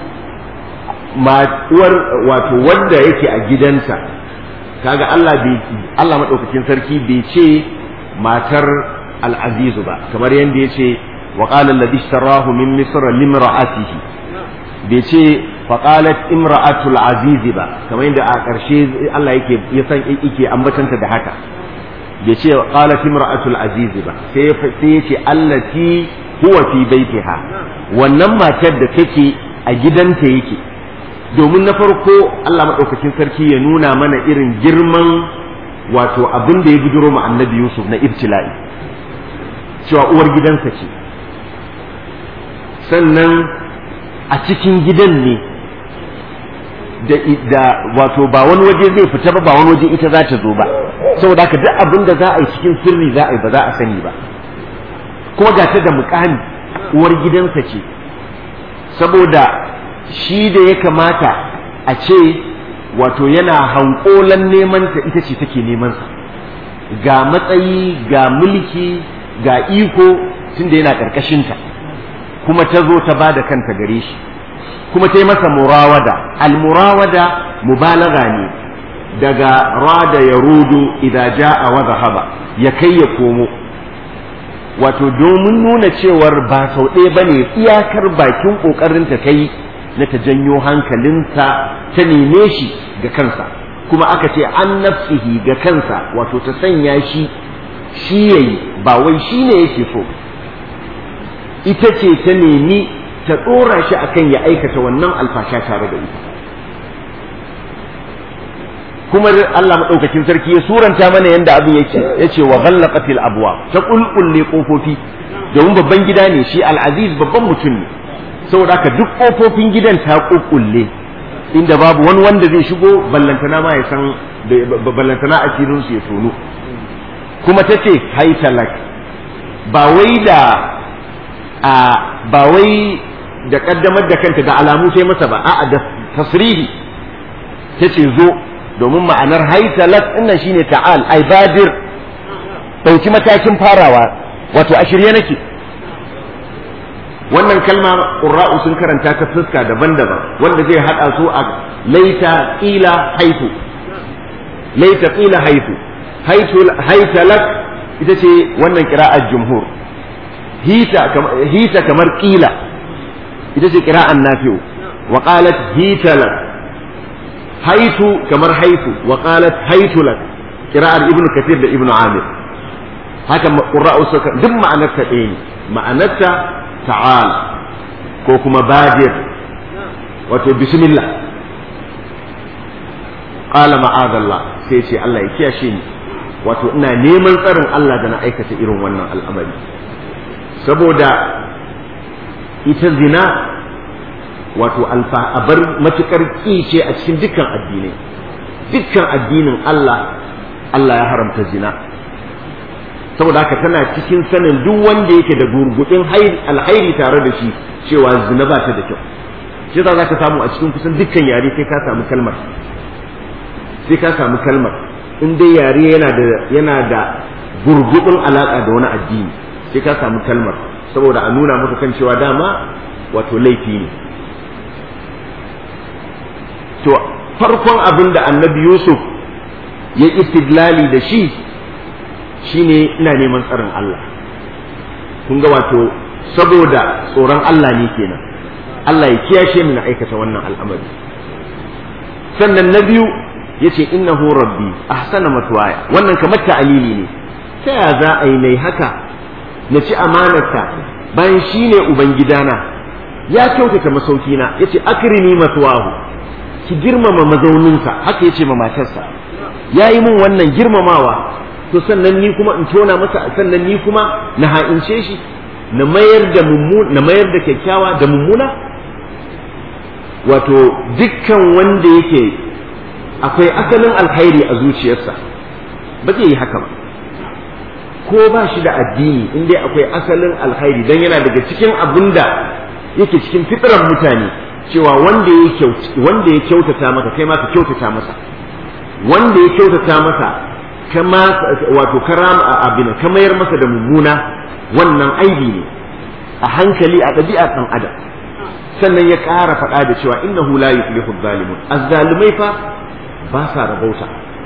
wato wanda yake a gidansa kaga Allah maɗaukakin sarki bai ce matar al'azizu ba kamar yadda ya ce wa qala alladhi ishtarahu min misr limra'atihi bai ce faƙalat imra'atul azizi ba kamar yadda a ƙarshe Allah yake ambatanta da haka bai ce qalat imra'atul azizi ba sai ya ce allati huwa fi baitiha wannan matar da take a gidanta yake domin na farko Allah madaukakin sarki ya nuna mana irin girman wato abin da ya bidiro ma annabi Yusuf na ibtila'i cewa uwar gidansa ce sannan a cikin gidan ne da wato ba wani waje zai fita ba wani waje ita za ta zo ba saboda haka duk abin da za a yi cikin sirri za a yi ba za a sani ba kuma ga ta da mukami uwar gidansa ce saboda shi da ya kamata a ce wato yana hankolan neman ta ita ce take neman sa ga matsayi ga mulki ga iko tunda yana karkashin ta kuma ta zo ta bada kanta gare shi kuma ta yi masa murawada al-murawada mubalaga ne daga rada ya rudu idan ja'a wa zahaba ya kai ya komo wato domin nuna cewar ba sau ɗaya bane iyakar bakin kokarin ta kai na ta janyo hankalinsa ta neme shi ga kansa kuma aka ce an nafsihi ga kansa wato ta sanya shi yayi ba wai shi ne yake so ita ce ta nemi ta ɗora shi akan ya aikata wannan alfasha tare da ita kuma Allah maɗaukakin sarki ya suranta mana yadda abin yake yace wa ghallaqatil abwab ta kulkulle kofofi domin babban gida ne shi al-aziz babban mutum ne saboda haka duk kofofin gidan ta kulkulle inda babu wani wanda zai shigo ballantana ma ya san ballantana asirin su ya tono kuma tace haitalak ba wai da kaddamar da kanta da alamu sai masa ba a'a da tasrihi tace zo domin ma'anar haitalat dinnan shine ta'al ai badir dauki matakin farawa wato a shirye nake wannan kalma qurra'u sun karanta ta fuska daban-daban wanda zai hada su a laita qila haitu haitalat ita ce wannan qira'ar jumhur hita kamar qila ita ce qira'an nafi'u wa qalat hitalat haitu kamar haitu wa qalat haitu lak qira'ar ibnu kathir da ibnu amir haka qurra'u suka duk ma'anar ta ɗaya ne ma'anar ta ta'al ko kuma badir wato bismillah qala ma'adallah sai ce Allah ya kiyashe ni wato ina neman tsarin Allah da na aikata irin wannan al'amari saboda ita zina wato abar matukar ce a cikin dukkan addinai dukkan addinin Allah ya haramta zina saboda haka tana cikin sanin duk wanda yake da gurgudin alhairi tare da shi cewa zina ba ta da kyau. shi za ka samu a cikin kusan dukkan yare sai ka samu kalmar, sai ka samu kalmar in dai yare yana da gurgudun alaka da wani addini sai ka samu kalmar, saboda a nuna maka kan cewa dama wato laifi ne. to farkon abin da annabi Yusuf ya istidlali da shi shine ina neman tsarin Allah. kun ga wato saboda tsoron Allah ne kenan, Allah ya kiyashe ni na aikata wannan al'amari. sannan na biyu yace innahu rabbi ahsana matwaya, wannan kamar ta'alili ne. ta ya za a yi nai haka na ci amanarsa bayan shine ubangidana ya kyautata masaukina, yace akrimi matwahu, ki girmama mazauninsa, haka yace ma matarsa. yayi mun wannan girmamawa, to sannan ni kuma in tona masa, sannan ni kuma na ha'ince shi, na mayar da kyakkyawa da mummuna. wato dukkan wanda yake akwai asalin alkhairi a zuciyarsa ba zai yi haka ba, ko ba shi da addini in dai akwai asalin alkhairi, dan yana daga cikin abinda yake cikin fitrar mutane cewa wanda ya kyautata maka kai ma ka kyautata masa, wanda ya kyautata masa kama wato karam abin ka mayar masa da mummuna, wannan aibi ne a hankali a ɗabi'a ɗan adam. sannan ya ƙara faɗa da cewa innahu la yuflihu adh-dhalimun, az-zalimai fa ba sa rabauta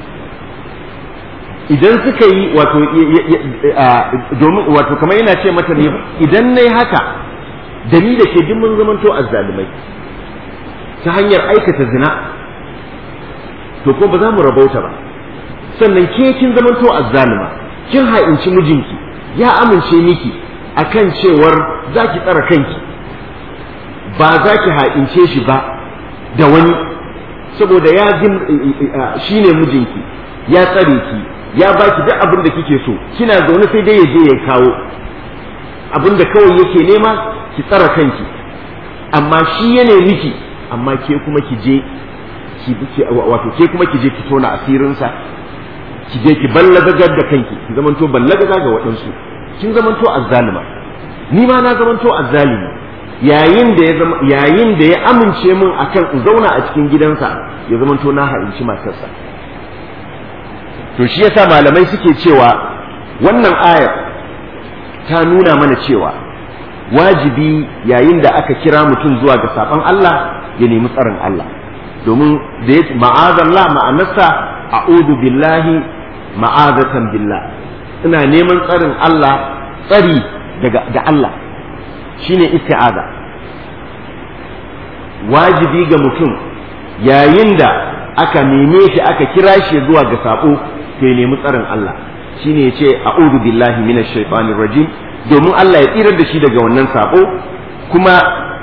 idan suka yi wato domin wato kamar yana ce mata ne idan nayi haka da ni da ke duk mun zamanto az-zalimai ta hanyar aikata zina, to ko ba za mu rabauta ba. sannan ke kin zamanto az-zalima, kin ha'inci mijinki, ya amince miki akan cewar za ki tsara kanki, ba za ki ha'ince shi ba da wani, saboda ya shi ne mijinki, ya tsare ki, ya baki duk abin da kike so, kina zaune sai dai ya je ya kawo abin da kawai yake nema ki tsara kanki, amma shi ya nemi ki, amma ke kuma ki je wato ke kuma ki je ki tona asirinsa, ki je ki ballagagar da kanki, ki zamanto ballagaga ga waɗansu, kin zamanto azzalima, ni ma na zamanto azzalimi. yayin da ya amince min akan in zauna a cikin gidansa, ya zamanto na ha'inci matarsa. to shi yasa malamai suke cewa wannan ayar ta nuna mana cewa wajibi yayin da aka kira mutum zuwa ga saban Allah ya nemi tsarin Allah, domin da ya ma'azallah ma'anarsa a'udhu billahi ma'azatan billah, ina neman tsarin Allah, tsari da Allah shine isti'aza. wajibi ga mutum yayin da aka neme shi aka kira shi zuwa ga sabo to ya nemi tsarin Allah, shine yace a'udhu billahi minash shaitanir rajim, domin Allah ya tsirar da shi daga wannan sabo, kuma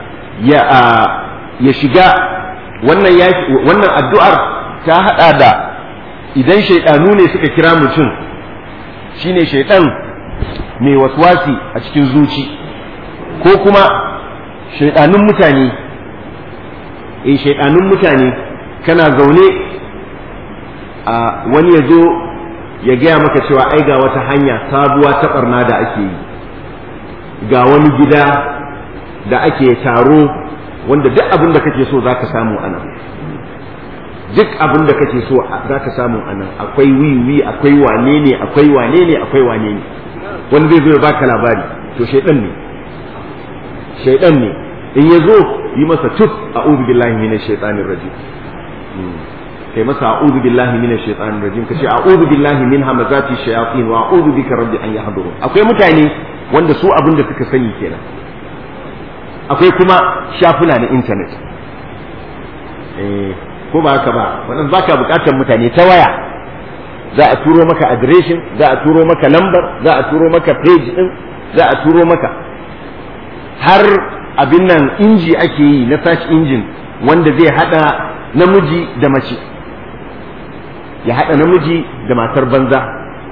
ya shiga wannan addu'ar ta hada da idan shaidanu ne suka kira mutum, shine shaitan mai waswasi a cikin zuci, ko kuma shaidanun mutane, shaidanun mutane kana zaune a wani ya zo ya gaya maka cewa ai ga wata hanya sabuwa ta barna da ake yi, ga wani gida da ake taro wanda duk abin da kake so za ka samu a nan, duk abin da kake so za ka samu a nan, akwai wiwi, akwai wane ne, akwai wane ne, akwai wane ne, wani zai zo ya baka labari, to shaidan ne in ya zo yi masa tuf a'udhu billahi minash shaitanir rajim, kai masa a'udhu billahi minash shaitanir rajim, kace a'udhu billahi min hamazati shayatin wa a'udhu bika rabbi an yahdurun. akwai mutane wanda su abin da suka sani kenan. akwai kuma shafuna na internet, ko ba haka ba, wannan baka bukatar mutane ta waya, za a turo maka adireshin, za a turo maka lambar, za a turo maka page din, za a turo maka har abin nan inji ake yi na search engine wanda zai hada namiji da mace, ya hada namiji da matar banza,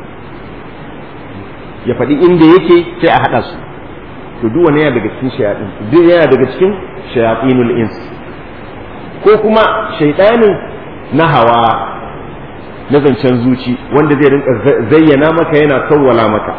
ya faɗi inda yake sai a hada su. to duk wani yana daga cikin shayatin, duk yana daga cikin shayatinul ins, ko kuma shaytanin na hawa, na zancen zuci wanda zai rinka zayyana maka yana sawwala maka.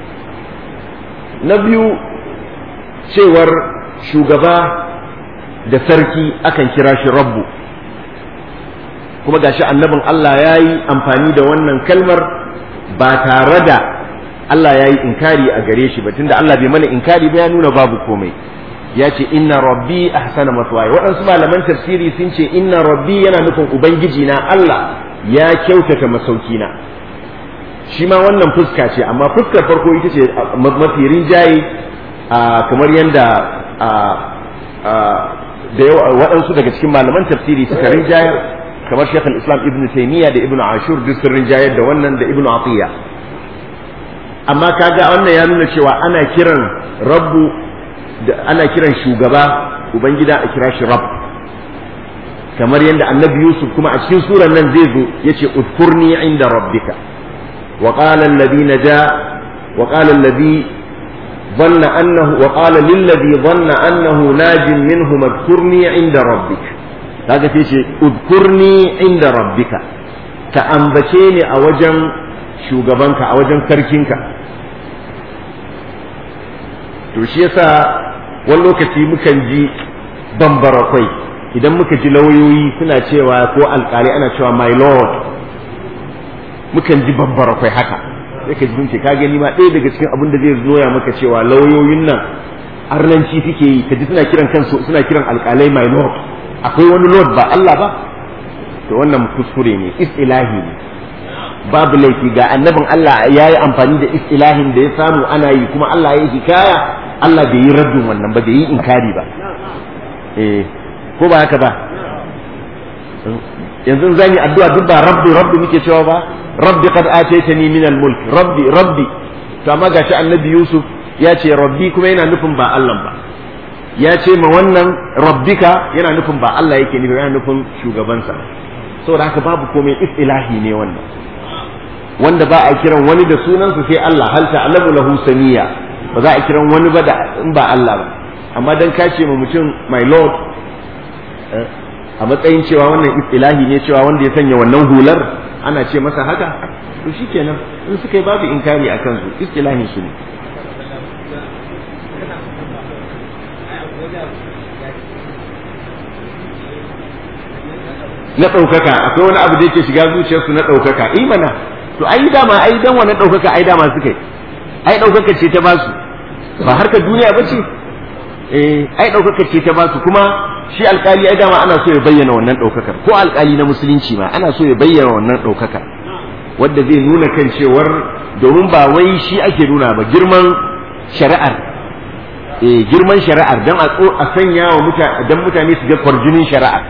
Na biyu cewar shugaba da sarki akan kira shi rabbu, kuma gashi annabin Allah ya yi amfani da wannan kalmar ba tare da Allah ya yi inkari a gare shi ba, tunda Allah bai mana inkari ba ya nuna babu komai. Ya ce inna rabbi ahsana maswaya. Waɗansu malaman tafsiri sun ce inna rabbi yana nufin ubangiji na Allah ya kyautata masaukina. Shi ma wannan fuska ce, amma fuskar farko ita ce mafi rinjaye, kamar yadda da waɗansu daga cikin malaman tafsiri suka rinjayar, kamar Sheikh al-Islam Ibn Taymiyyah da Ibn Ashur duk sun rinjayar da wannan, da Ibn Atiyya. Amma kaga wannan ya nuna cewa ana kiran rabbu, ana kiran shugaba ubangida a kira shi rabb, kamar yadda annabi Yusuf kuma a cikin suran nan zai zo yace udkurni inda rabbika wa qala alladhi naja wa qala alladhi dhanna annahu wa qala lil ladhi dhanna annahu najin minhu udkurni inda rabbika. kaga sai ce udkurni inda rabbika, ka ambace ni a wajen shugabanka, a wajen sarkinka. To shi yasa wani lokaci mukan ji bambarakwai idan muka ji lauyoyi suna cewa ko alkali ana cewa my lord, mukan ji bambarakwai haka, sai ka ji mun ce ka gani ma ɗaya daga cikin abin da zai zoya maka cewa lauyoyin nan arnanci suke yi, ka ji suna kiran kansu, suna kiran alkalai my lord. Akwai wani lord ba Allah ba? To wannan kuskure ne, istilahi ne, babu laifi. Ga annabin Allah ya yi amfani da istilahin da ya samu ana yi, kuma Allah ya yi hikaya, Allah bai yi raddin wannan ba, bai yi inkari ba. Ko ba haka ba? Yanzu zan yi addu'a duk ba rabbi rabbi muke cewa ba, rabbi qad ataitani min al-mulk, rabbi rabbi. To amma gashi annabi Yusuf ya ce rabbi kuma yana nufin ba Allah ba, ya ce ma wannan rabbika yana nufin ba Allah yake nufi, yana nufin shugabansa. Saboda haka babu komai, istilahi ne wannan, wanda ba a kiran wani da sunansa sai Allah, hal ta'lamu lahu samiyya, ba za a kiran wani ba da in ba Allah ba. Amma dan ka ce ma mutum my lord a matsayin cewa wannan istilahi ne, cewa wanda ya sanya wannan hular ana ce masa haka, to shikenan, in suka yi babu inkari akan su, istilahin su ne. Na ɗaukaka, akwai wani abu da yake shiga zuciyarsu na ɗaukaka, mana to ai dama ai dan wannan ɗaukaka ai dama suka yi, ai ɗaukaka ce ta basu, ba harkar duniya ba ce, ai ɗaukaka ce ta basu. Kuma shi alƙali ai dama ana so ya bayyana wannan ɗaukakar, ko alƙali na musulunci ma ana so ya bayyana wannan ɗaukakar, wadda zai nuna kan cewar, domin ba wai shi ake nuna ba, girman shari'ar, girman shari'ar, dan a sanya wa mutane, dan mutane su ga kwarjinin shari'ar.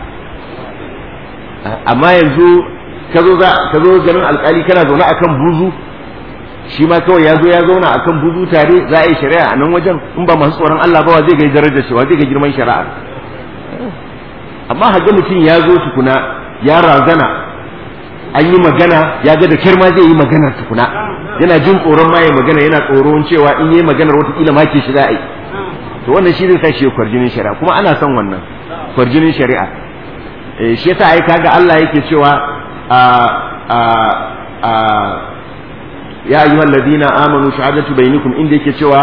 Amma yanzu ka zo ganin alkali kana zaune akan buzu, shi ma kawai ya zauna akan buzu tare, za a yi shari'a a nan wajen, in ba masu tsoron Allah ba wa zai ga darajar shi, wa zai ga girman shari'ar. Amma haga mutum ya zo tukuna ya razana, an yi magana ya ga da kyar ma zai yi maganar tukuna, yana jin tsoron ma ya magana, yana tsoron cewa in yi maganar watakila ma ke shi za a yi. To wannan shi zai sa shi kwarjinin shari'a, kuma ana son wannan kwarjinin shari'a. Shi yasa ai kaga Allah yake cewa ya ayyuhal ladina amanu shahadatu bainakum, inda yake cewa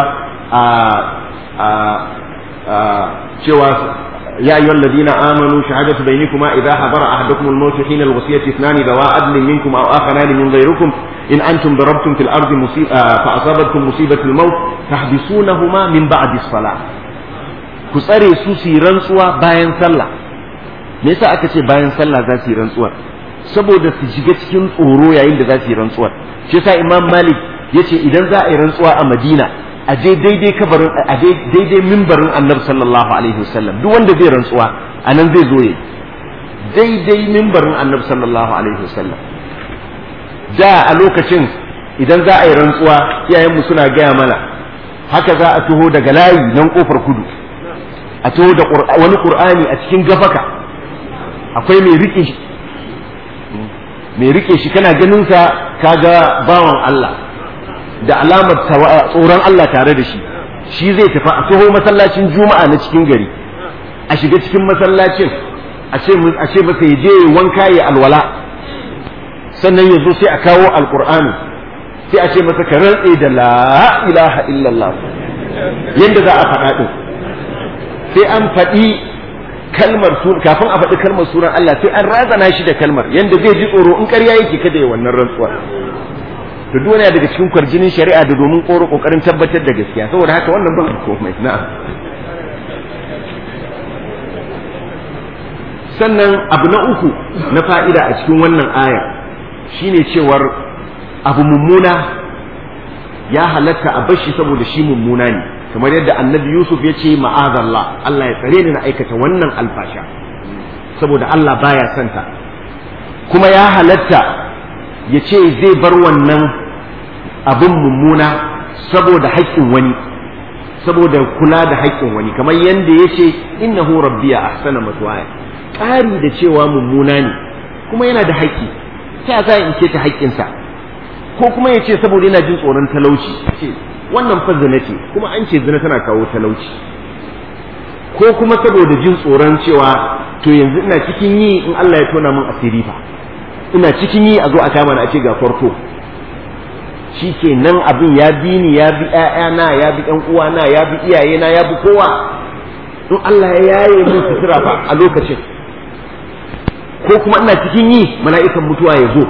ya ayyuhal ladina amanu shahadatu bainakum idha hadara ahadakum al-maut hina al-wasiyati ithnani dawa adlin minkum aw akharani min ghayrikum in antum darabtum fil ardi fa asabatkum musibatu al-maut tahbisunahuma min ba'di as-salah. Ku tsare su rantsuwa bayan sallah. Me yasa aka ce bayan sallah za su yi rantsuwar? Saboda su shiga cikin tsoro yayin da za su yi rantsuwar. Shi yasa Imam Malik yace idan za a yi rantsuwa a Madina, a je daidai kabarin, a je daidai mimbarin Annabi sallallahu alaihi wasallam, duk wanda zai rantsuwa a nan zai zo yayi daidai mimbarin Annabi sallallahu alaihi wasallam. Da a lokacin idan za a yi rantsuwa, iyayenmu suna gaya mana haka za a taho daga layi nan kofar kudu, a taho da wani Qur'ani a cikin gafaka, akwai mai rike shi kana ganin sa kaga bawan Allah da alamar tsoron Allah tare da shi, shi zai tafi a taho masallacin juma'a na cikin gari, a shiga cikin masallacin a ce masa ya je wanka ya alwala, sannan ya zo sai a kawo alqur'ani sai a ce masa ka rantse da la ilaha illallah yanda za a faɗa din sai an faɗi kalmar kafin a faɗi kalmar sunan Allah sai an razana shi da kalmar yanda zai ji tsoro in ƙarya yake kada ya wannan rantsuwar to duk wani daga cikin kwarjinin shari'a da domin kokarin tabbatar da gaskiya saboda haka wannan ba komai na'am sannan abu na uku na fa'ida a cikin wannan aya shine cewar abu mummuna ya halatta a bashi saboda shi mummuna ne kamar yadda annabi Yusuf ya ce ma'azallah Allah ya tsare ni na aikata wannan alfasha saboda Allah baya santa kuma ya halatta ya ce zai bar wannan abin mummuna saboda haƙƙin wani saboda kula da haƙƙin wani kamar yadda ya ce innahu rabbiya ahsana maswaya ƙari da cewa mummuna ne kuma yana da haƙƙi ta za in ce ta haƙƙinsa ko kuma ya ce saboda yana jin tsoron talauci ce wannan fa zina ce kuma an ce zina tana kawo talauci ko kuma saboda jin tsoron cewa to yanzu ina cikin yi in Allah ya tona min asiri fa ina cikin yi a zo a kama na a ce ga farko shi ke nan abin ya bi ni ya bi ƴaƴana ya bi ƴan uwana ya bi iyayena ya bi kowa in Allah ya yaye min sutura fa a lokacin ko kuma ina cikin yi mala'ikan mutuwa ya zo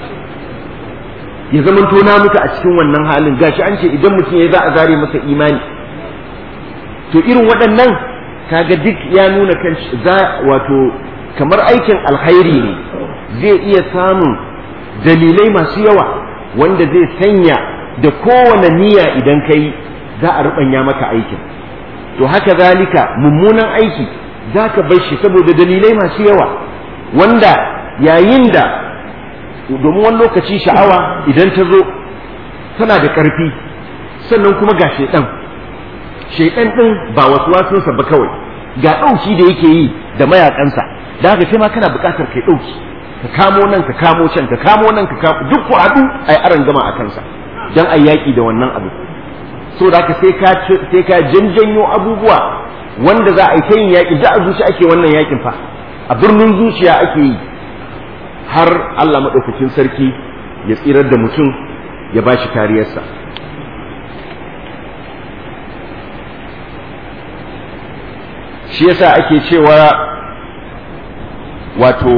ya zama tona muka a cikin wannan halin gashi an ce idan mutum ya za a zare masa imani to irin waɗannan kaga duk ya nuna kan wato kamar aikin alkhairi ne zai iya samun dalilai masu yawa wanda zai sanya da kowane niyya idan kai za a ruɓanya maka aikin to haka zalika mummunan aiki za ka bar shi saboda dalilai masu yawa wanda yayin da domin wani lokaci sha'awa idan ta zo tana da ƙarfi sannan kuma ga shaiɗan ɗin ba wasu wasunsa ba kawai ga ɗauki da yake yi da mayakansa da haka sai ma kana buƙatar kai ɗauki ka kamo nan ka kamo can ka kamo nan ka kamo duk ku haɗu a yi aron gama a kansa don a yaƙi da wannan abu so da haka sai ka janjanyo abubuwa wanda za a yi ta yin yaƙi da a zuci ake wannan yaƙin fa a birnin zuciya ake yi har Allah maɗaukakin sarki ya tsirar da mutum ya ba shi kariyarsa shi yasa ake cewa wato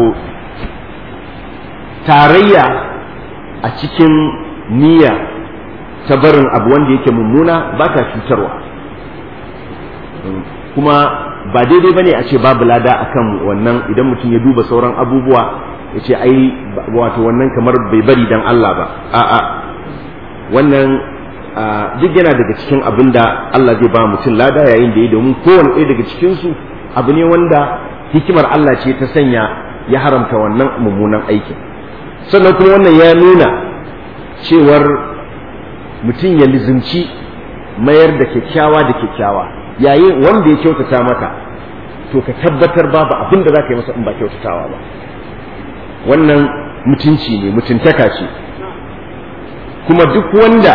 tarayya a cikin niyya ta barin abu wanda yake mummuna ba ta cutarwa kuma ba daidai bane a ce babu lada akan wannan idan mutum ya duba sauran abubuwa ya ce ai wato wannan kamar bai bari dan Allah ba a'a wannan duk yana daga cikin abin da Allah zai ba mutum lada yayin da ya domin kowane ɗaya daga cikinsu abu ne wanda hikimar Allah ce ta sanya ya haramta wannan mummunan aikin sannan kuma wannan ya nuna cewar mutum ya lizinci mayar da kyakkyawa da kyakkyawa yayin wanda ya kyautata maka to ka tabbatar babu abin da za ka yi masa in ba kyautatawa ba wannan mutunci ne mutuntaka ce kuma duk wanda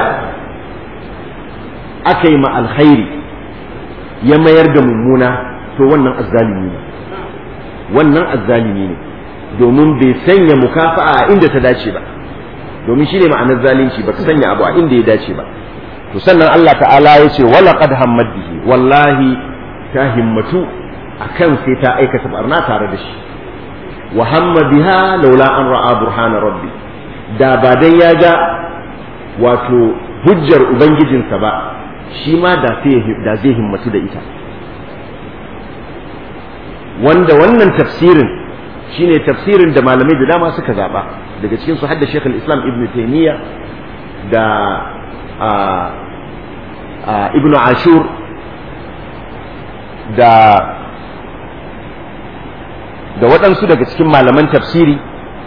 aka yi ma alkhairi ya mayar da mummuna to wannan azzalimi ne wannan azzalimi ne domin bai sanya mukafa'a a inda ta dace ba domin shine ma'anar zalunci ba ka sanya abu a inda ya dace ba to sannan Allah ta'ala ya ce wala qad hammat bihi wallahi ta himmatu akan sai ta aikata barna tare da shi wa hamma biha laula an ra'a burhana rabbi da ba dan ya ga wato hujjar ubangijinsa ba shi ma da zai himmatu da ita wanda wannan tafsirin shine tafsirin da malamai da dama suka zaba daga cikin su hadda Sheikh al-Islam Ibn Taymiyyah da Ibn Ashur da waɗansu daga cikin malaman tafsiri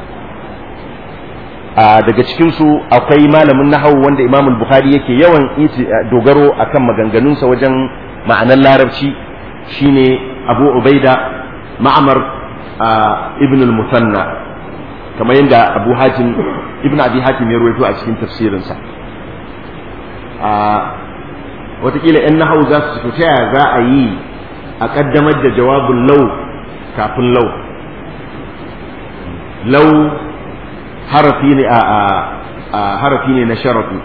daga cikinsu akwai malamin nahawu wanda Imam Bukhari yake yawan dogaro akan maganganunsa wajen ma'anar larabci shine Abu Ubaida Ma'mar ibn al-Musanna kamar yadda Abu Hatim ibn Abi Hatim ya rawaito a cikin tafsirinsa watakila ‘yan nahawu za su ta yaya za a yi a ƙaddamar da jawabin lau kafin lau harafi ne na sharafi.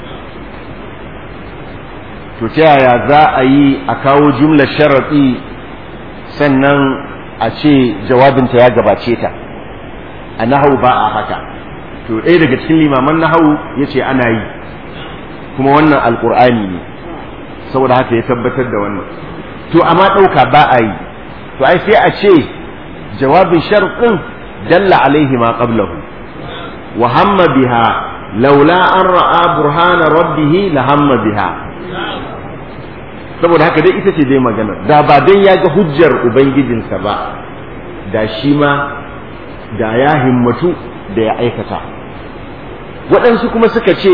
To ta yaya za a yi a kawo jumlar sharafi sannan a ce jawabinta ya gabace ta? A nahau ba a haka. To ɗaya daga cikin limaman nahau ya ce ana yi, kuma wannan alƙur'ani ne, saboda haka ya tabbatar da wannan. To amma ɗauka ba a yi, to ai sai a ce jawabin sharɗin dalla alaihi ma qablahu wa hamma biha laula an ra'a burhana rabbih la hamma biha. Saboda haka dai ita ce dai magana, da ba dan ya ga hujjar ubangijinsa ba da shi ma da ya himmatu da ya aikata. Waɗansu kuma suka ce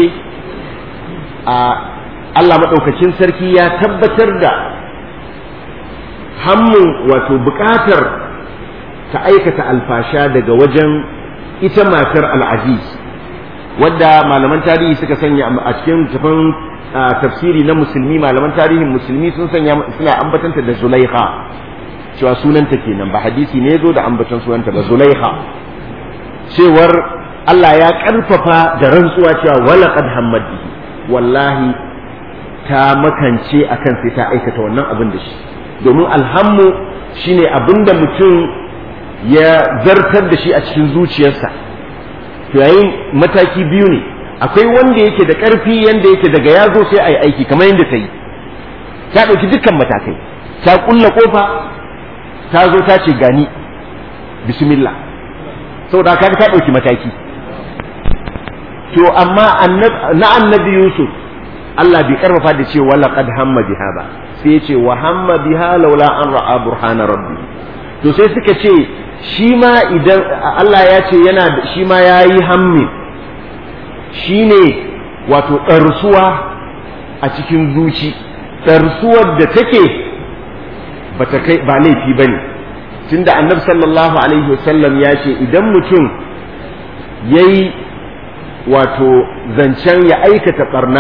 Allah maɗaukakin sarki ya tabbatar da hammun wato buƙatar ta aikata alfasha daga wajen ita matar al'aziz, wadda malaman tarihi suka sanya a cikin tafin tafsiri na musulmi, malaman tarihin musulmi suna ambatanta da Zulaiha, cewa sunanta kenan, ba hadisi ne zo da ambatan sunanta ba, Zulaiha, cewar Allah ya ƙarfafa da rantsuwa cewa walaqad hammad bihi, wallahi ta makance akan sai ta aikata wannan abin da shi, domin alhammu shine abin da mutum ya zartar da shi a cikin zuciyarsa. To yayin mataki biyu ne, akwai wanda yake da ƙarfi, yanda yake daga ya zo sai a yi aiki kamar yadda ta yi, ta ɗauki dukkan matakai, ta ƙulla ƙofa, ta zo ta ce gani bismillah, saboda haka ta ɗauki mataki. To amma na annabi Yusuf Allah bai karfafa da ce wala qad hamma biha ba, sai ya ce wa hamma biha laula an ra'a burhana rabbi. To sai suka ce shi ma idan Allah ya ce yana shi ma yayi hammi, shine wato tsarsuwa a cikin zuci, tsarsuwar da take bata kai ba laifi bane, tunda annabi sallallahu alaihi wasallam ya ce idan mutum yayi wato zancen ya aikata barna,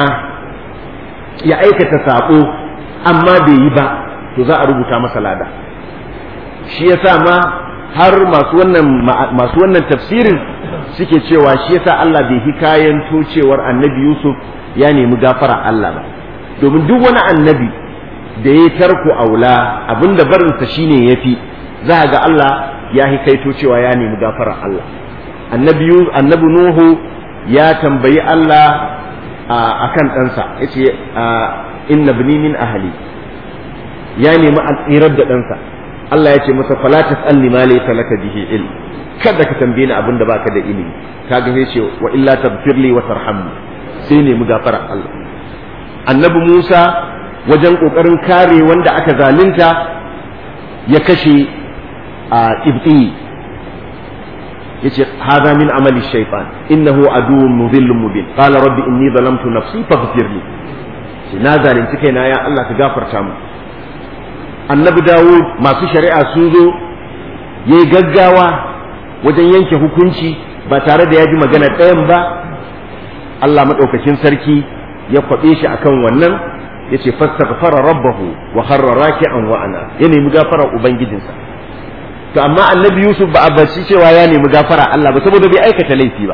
ya aikata sako amma bai yi ba, to za a rubuta masa lada. Shi yasa ma har masu wannan tafsirin suke cewa shi yasa Allah bai hikayanto cewar annabi Yusuf ya nemi gafara Allah ba, domin duk wani annabi da ya tarko aula abinda barinsa shine yafi, za ga Allah ya hikaito cewa ya nemi gafara Allah. Annabi Nuhu ya tambayi Allah akan ɗansa, ya ce inna bini min ahli, ya nemi altsirar da ɗansa. Allah ya ce masa fala tas'alni ma laysa laka bihi ilm, kada ka tambaye ni abin da baka da ilimi. Kaga sai ce wa illa taghfirli wa tarhamni, sai nemi gafara Allah. Annabi Musa wajen kokarin kare wanda aka zalunta ya kashe ibti, yace hada min amali shaytan innahu aduwwun mudhillun mubin, qala rabbi inni zalamtu nafsi faghfirli, sai na zalunci kaina ya Allah ka gafarta mu. Annabi Dawud masu shari'a sun zo yayi gaggawa wajen yanke hukunci ba tare da ya ji magana ɗayan ba. Allah madaukakin sarki ya kwabe shi akan wannan, yace fastaghfara rabbahu wa kharra raki'an wa ana, ya nemi gafara ubangijinsa. To amma annabi Yusuf ba a bashi cewa ya nemi gafara Allah ba, saboda bai aikata laifi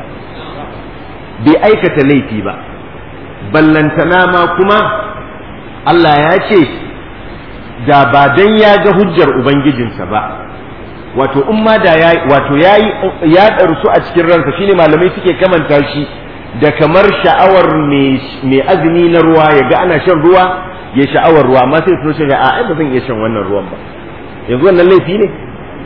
ba, ballantana ma kuma Allah ya ce da ba dan ya ga hujjar ubangijinsa ba, wato in ma da ya ɗarsu a cikin ransa, shine malamai suke kamanta shi da kamar sha'awar mai azumi na ruwa, ya ga ana shan ruwa ya sha'awar ruwa, amma sai su ce ai ba zan iya shan wannan ruwan ba, yanzu wannan laifi ne?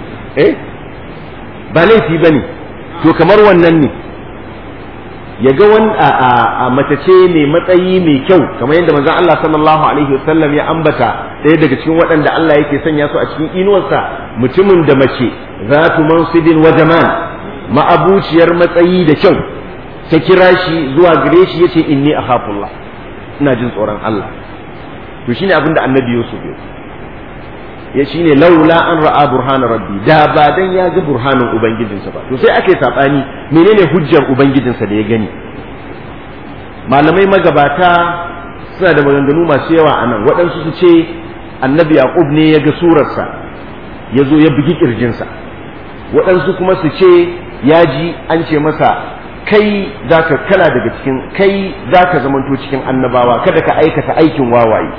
Ba laifi ba ne. To kamar wannan ne, ya ga wani a mace ce mai matsayi mai kyau, kamar yadda manzon Allah sallallahu alaihi wasallam ya ambata ɗaya daga cikin waɗanda Allah yake sanya su a cikin inuwarsa, mutumin da mace zatu mansibin wa jamal, ma'abuciyar matsayi da kyau, ta kira shi zuwa gare shi yace inni akhafullah, ina jin tsoron Allah. To shine abin da annabi Yusuf ya shine laula an ra'a burhana rabbi, da ba dan ya ga burhanin ubangijinsa ba. To sai ake sabani menene hujjar ubangijinsa da ya gani. Malamai magabata suna da maganganu masu yawa anan, waɗansu su ce annabi Yaqub ne ya ga surarsa ya zo ya bugi kirjinsa, waɗansu kuma su ce ya ji an ce masa kai kana daga cikin kai zaka zamanto cikin annabawa kada ka aikata aikin wawaye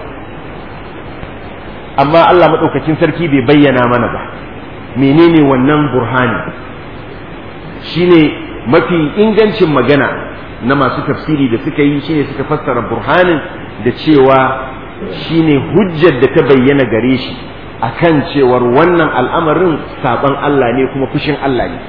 amma Allah madaukakin sarki bai bayyana mana ba menene wannan burhani shine mafi ingancin magana na masu tafsiri da suka yi shine suka fassara burhanin da cewa shine hujjar da ta bayyana gare shi akan cewar wannan al'amarin saban Allah ne kuma fushin Allah ne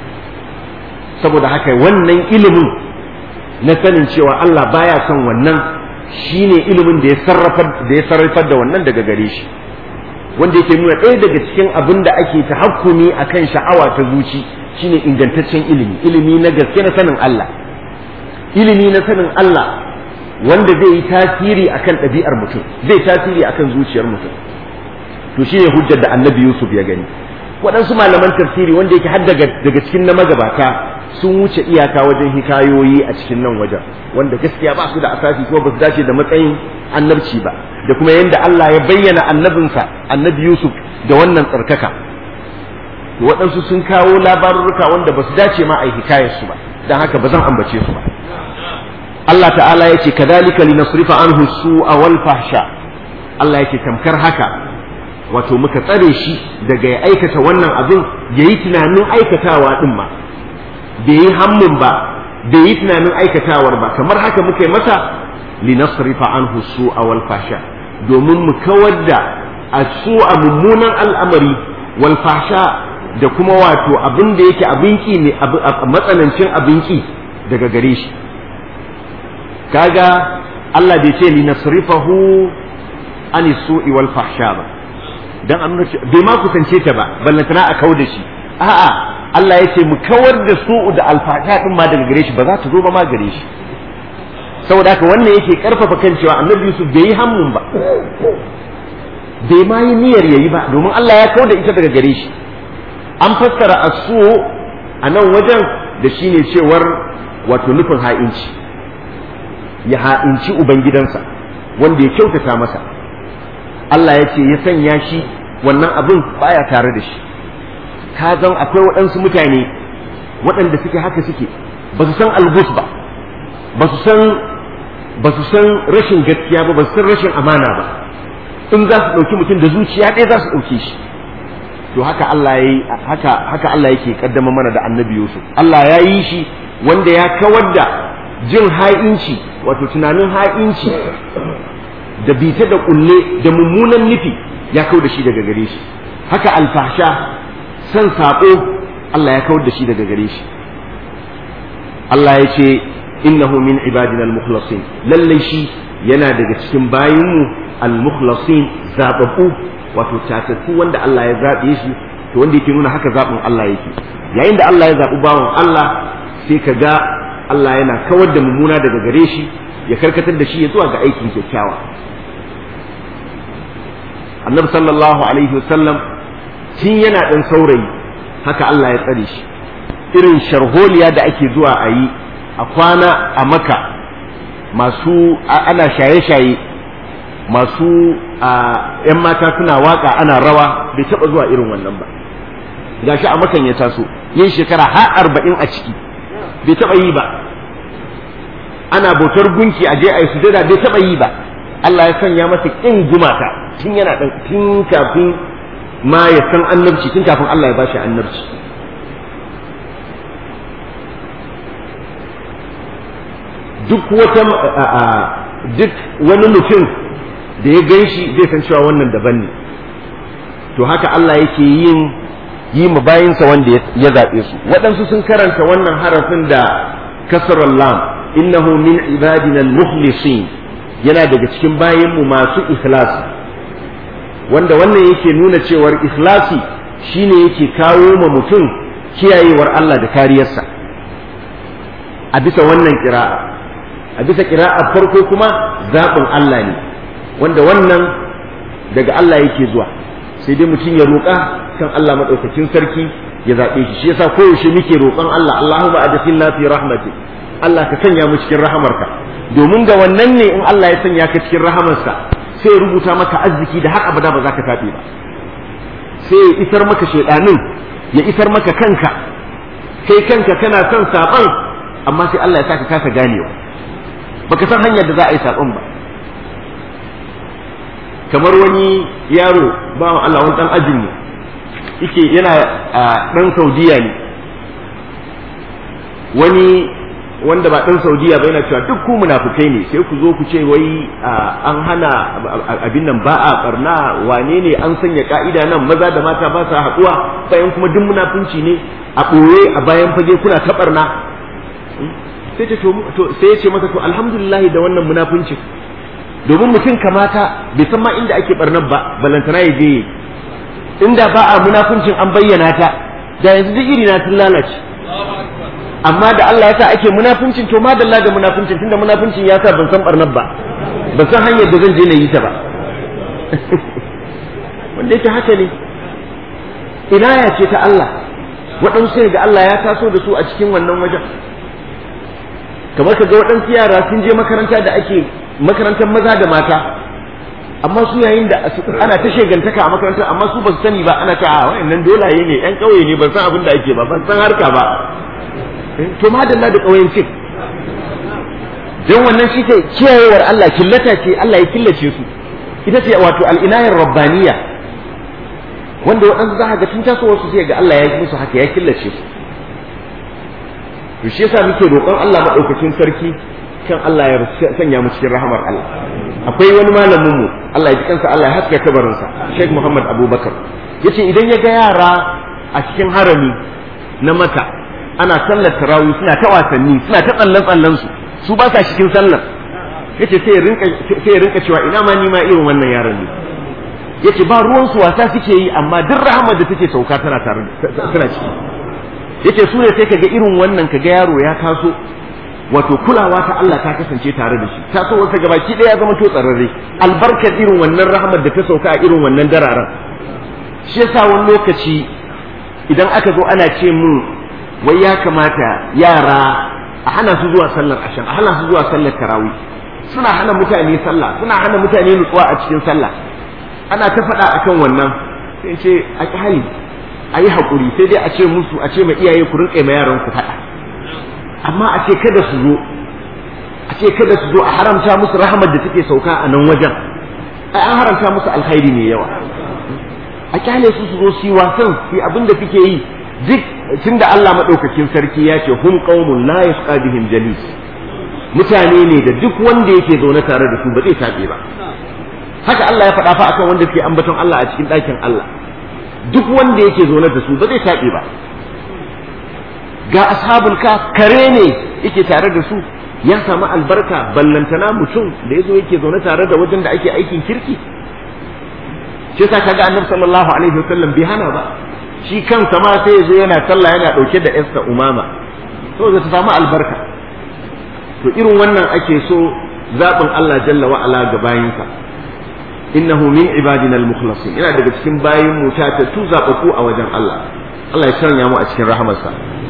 saboda haka wannan ilimin na sanin cewa Allah baya son wannan shine ilimin da ya sarrafar da wannan daga gare shi wanda yake nuna ɗaya daga cikin abin da ake tahakkumi akan sha'awa ta zuci shine ingantaccen ilimi na gaske na sanin Allah ilimi na sanin Allah wanda zai yi tasiri akan ɗabi'ar mutum zai tasiri akan zuciyar mutum to shine hujjar da Annabi Yusuf ya gani waɗansu malaman tafsiri wanda yake har daga cikin na magabata sun wuce iyaka wajen hikayoyi a cikin nan wajen wanda gaskiya ba su da asasi ko ba su dace da matsayin annabci ba da kuma yadda Allah ya bayyana annabinsa Annabi Yusuf da wannan tsarkaka waɗansu sun kawo labarurruka wanda ba su dace ma a yi hikayarsu ba don haka ba zan ambace su ba Allah ta'ala ya ce kadhalika linasrifa anhu su'a wal fahsha Allah ya ce tamkar haka wato muka tsare shi daga ya aikata wannan abin yayi tunanin aikatawa din ma bai yi hammun ba bai yi tunanin aikatawar ba kamar haka muka yi masa linasrifa anhu su'a wal fahsha domin mu kawar da su'a mummunan al'amari wal fahsha da kuma wato abin da yake abinki ne matsanancin abinki daga gare shi kaga Allah bai ce linasrifahu an su'i wal fahsha ba dan an bai ma kusance ta ba ballantana a kawar da shi a'a Allah ya ce mu kawar da su'u da alfahsha din ma daga gare shi ba za ta zo ba ma gare shi saboda haka wannan yake karfafa kan cewa Annabi Yusuf bai yi hammun ba bai ma yi niyyar yayi ba domin Allah ya kawar da ita daga gare shi an fassara asu a nan wajen da shine cewar wato nufin ha'inci ya ha'inci ubangidansa wanda ya kyautata masa Allah ya ce ya sanya shi wannan abin baya tare da shi ka zan akwai waɗansu mutane waɗanda suke haka suke ba su san algus ba ba su san rashin gaskiya ba ba su san rashin amana ba in za su ɗauki mutum da zuciya ɗaya za su ɗauke shi to haka Allah yayi haka Allah yake kaddama mana da Annabi Yusuf Allah ya yi shi wanda ya kawar da jin ha'inci wato tunanin ha'inci da bita da kulle da mummunan nufi ya kawar da shi daga gare shi haka alfahsha san sabo Allah ya kawar da shi daga gare shi Allah ya ce innahu min ibadina al-mukhlasin lalle shi yana daga cikin bayinmu al-mukhlasin zababbu wato tatattu wanda Allah ya zabe shi to wanda yake nuna haka zabin Allah yake yayin da Allah ya zabi bawon Allah sai ka ga Allah yana kawar da mummuna daga gare shi ya karkatar da shi ya zuwa ga aikin kyakkyawa Annabi sallallahu alaihi wasallam tun yana dan saurayi haka Allah ya tsare shi irin sharholiya da ake zuwa a yi a kwana a Makka masu ana shaye-shaye masu ‘yan mata suna waka ana rawa bai taɓa zuwa irin wannan ba gashi a Makkan ya taso yin shekara har 40 a ciki bai taɓa yi ba ana bautar gunki a je a yi sujada bai taɓa yi ba Allah ya sanya masa ƙin gumaka tun yana ɗan tun kafin ma ya san annabci tun kafin Allah ya bashi annabci duk wani mutum da ya gan shi zai san cewa wannan daban ne to haka Allah yake yi ma bayinsa wanda ya zaɓe su waɗansu sun karanta wannan harafin da kasrar lam innahu min ibadina al-mukhlisin yana daga cikin bayinmu masu ikhlasi wanda wannan yake nuna cewar ikhlasi shine yake kawo ma mutum kiyayewar Allah da kariyarsa a bisa wannan qira'a a bisa qira'a farko kuma zaɓin Allah ne wanda wannan daga Allah yake zuwa sai dai mutum ya roƙa kan Allah madaukakin sarki ya zaɓe shi shi yasa koyaushe muke roƙon Allah Allahumma adkhilna fi rahmati Allah ka sanya mu cikin rahamarka domin ga wannan ne in Allah ya sanya ka cikin rahamarsa sai ya rubuta maka arziki da har abada ba za ka taɓe ba sai ya isar maka shedanin ya isar maka kanka kai kanka kana son saban amma sai Allah ya saka kasa ganewa baka san hanyar da za a yi sabon ba. kamar wani yaro bawan Allah wani dan ajin ne yake yana dan Saudiya ne, wani wanda ba dan Saudiya ba yana cewa duk ku munafukai ne, sai ku zo ku ce wai an hana abin nan ba a barna, wane ne an sanya ka'ida nan maza da mata ba sa haɗuwa, bayan kuma duk munafunci ne a ɓoye a bayan fage kuna ta barna. sai ya ce masa to alhamdulillah da wannan munafunci, domin mutum kamata bai san ma inda ake barnar ba balantana ya je, inda ba a munafuncin an bayyana ta da yanzu duk iri na sun lalace. amma da Allah ya sa ake munafuncin to madalla da munafuncin, tunda munafuncin ya sa ban san barnar ba, ban san hanyar da zan je na yi ta ba. wanda yake haka ne, inaya ce ta Allah, waɗansu sai ga Allah ya taso da su a cikin wannan wajen. kamar ka ga waɗansu yara sun je makaranta da ake makarantar maza da mata, amma su yayin da ana ta shegantaka a makarantar, amma su ba su sani ba, ana ta a wa'annan dolaye ne, ƴan ƙauye ne, ban san abin da ake ba, ban san harka ba. to madalla da ƙauyencin, don wannan shi ke kiyayewar Allah, killata ce Allah ya killace su, ita ce wato al'inayar rabbaniya, wanda waɗansu za ga tun tasowar su sai ga Allah ya yi musu haka, ya killace su. to shi yasa muke roƙon Allah maɗaukakin sarki kan Allah ya sanya mu cikin rahamar Allah. akwai wani malamin mu Allah ya ji kansa, Allah ya haska kabarinsa, Sheikh Muhammad Abubakar, yace idan ya ga yara a cikin harami na Makka ana sallar tarawih suna ta wasanni, suna ta tsallan su ba sa cikin sallar, yace sai ya rinka cewa ina ma ni ma irin wannan yaran ne. yace ba ruwan su wasa suke yi, amma duk rahamar da take sauka tana ciki. yace su ne sai kaga irin wannan, kaga yaro ya taso, wato kulawa ta Allah ta kasance tare da shi, taso wata gabaki ɗaya ya zama to tsararre, albarkar irin wannan rahamar da ta sauka a irin wannan dararen. shi yasa wani lokaci idan aka zo ana ce mun wai ya kamata yara a hana su zuwa sallar ashan, a hana su zuwa sallar tarawih, suna hana mutane sallah, suna hana mutane nutsuwa a cikin sallah, ana ta faɗa akan wannan. sai ce a hali a yi haƙuri, sai dai a ce musu, a ce ma iyaye ku rinƙa ma yaran ku faɗa, amma a ce kada su zo, a haramta musu rahamar da take sauka a nan wajen, an haramta musu alkhairi mai yawa. a kyale su zo su yi wasan, su abin da suke yi, duk tunda Allah madaukakin sarki ya ce hum qaumun la yasqa bihim jalis, mutane ne da duk wanda yake zaune tare da su ba zai tabe ba. haka Allah ya faɗa fa akan wanda suke ambaton Allah a cikin ɗakin Allah, duk wanda yake zaune da su ba zai tabe ba. ga ashabul kaf, kare ne yake tare da su, ya samu albarka, ballantana mutum da yazo yake zaune tare da wajen da ake aikin kirki. shi yasa kaga annabi sallallahu alaihi wasallam bai hana ba, shi kansa ma sai yazo yana sallah yana dauke da Esther Umama, to zai samu albarka. to irin wannan ake so zabin Allah jalla wa ala ga bayinsa, innahu min ibadina al-mukhlasin, ina daga cikin bayin mu ta zabaku a wajen Allah. Allah ya sanya mu a cikin rahamarsa.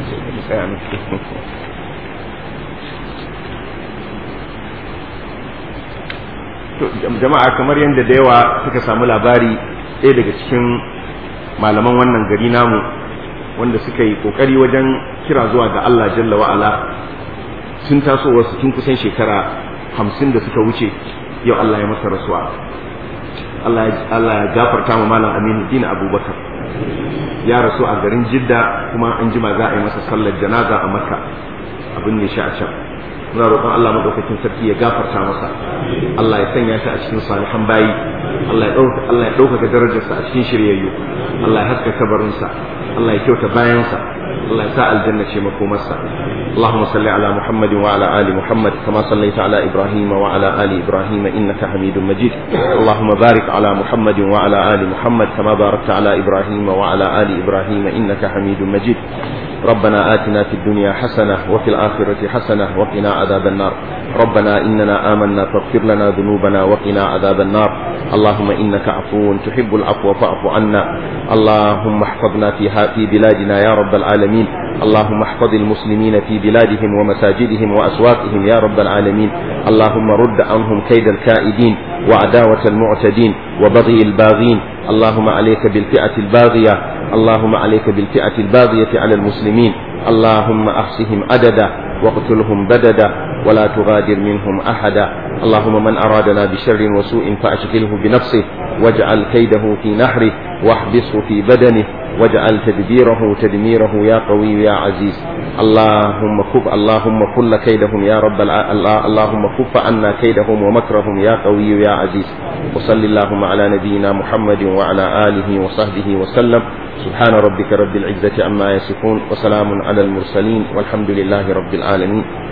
to jama'a, kamar yadda da yawa suka samu labari, ɗaya daga cikin malaman wannan gari namu wanda suka yi kokari wajen kira zuwa ga Allah jalla wa ala, sun taso wasu tun kusan shekara 50 da suka wuce, yau Allah ya masa rasuwa. Allah ya gafarta ma malam Aminuddin Abubakar, ya rasu a garin Jidda, kuma an jima za a yi masa sallar janaza a Makka, abin ne shi a can. muna roƙon Allah madaukakin sarki ya gafarta masa, Allah ya sanya shi a cikin salihan bayi, Allah ya ɗaukaka darajarsa a cikin shiryayyu, Allah ya haska kabarinsa, Allah ya kyauta bayansa, Allah ya sa aljanna ce makomarsa. اللهم صل على محمد وعلى آل محمد كما صليت على إبراهيم وعلى آل إبراهيم إنك حميد مجيد. اللهم بارك على محمد وعلى آل محمد كما باركت على إبراهيم وعلى آل إبراهيم إنك حميد مجيد. ربنا آتنا في الدنيا حسنة وفي الآخرة حسنة وقنا عذاب النار. ربنا إننا آمنا فاغفر لنا ذنوبنا وقنا عذاب النار. اللهم إنك عفو تحب العفو فاعف عنا. اللهم احفظنا في بلادنا يا رب العالمين. اللهم احفظ المسلمين في بلادهم ومساجدهم وأسواقهم يا رب العالمين. اللهم رد عنهم كيد الكائدين وعداوة المعتدين وبغي الباغين. اللهم عليك بالفئة الباغية، اللهم عليك بالفئة الباغية على المسلمين. اللهم أحصهم عددا واقتلهم بددا ولا تغادر منهم أحدا اللهم من أرادنا بشر وسوء فأشغله بنفسه واجعل كيده في نحره واحبسه في بدنه واجعل تدميره يا قوي يا عزيز اللهم كل كيدهم يا رب اللهم كف عنا كيدهم ومكرهم يا قوي يا عزيز وصل اللهم على نبينا محمد وعلى آله وصحبه وسلم سبحان ربك رب العزة عما يصفون وسلام على المرسلين والحمد لله رب العالمين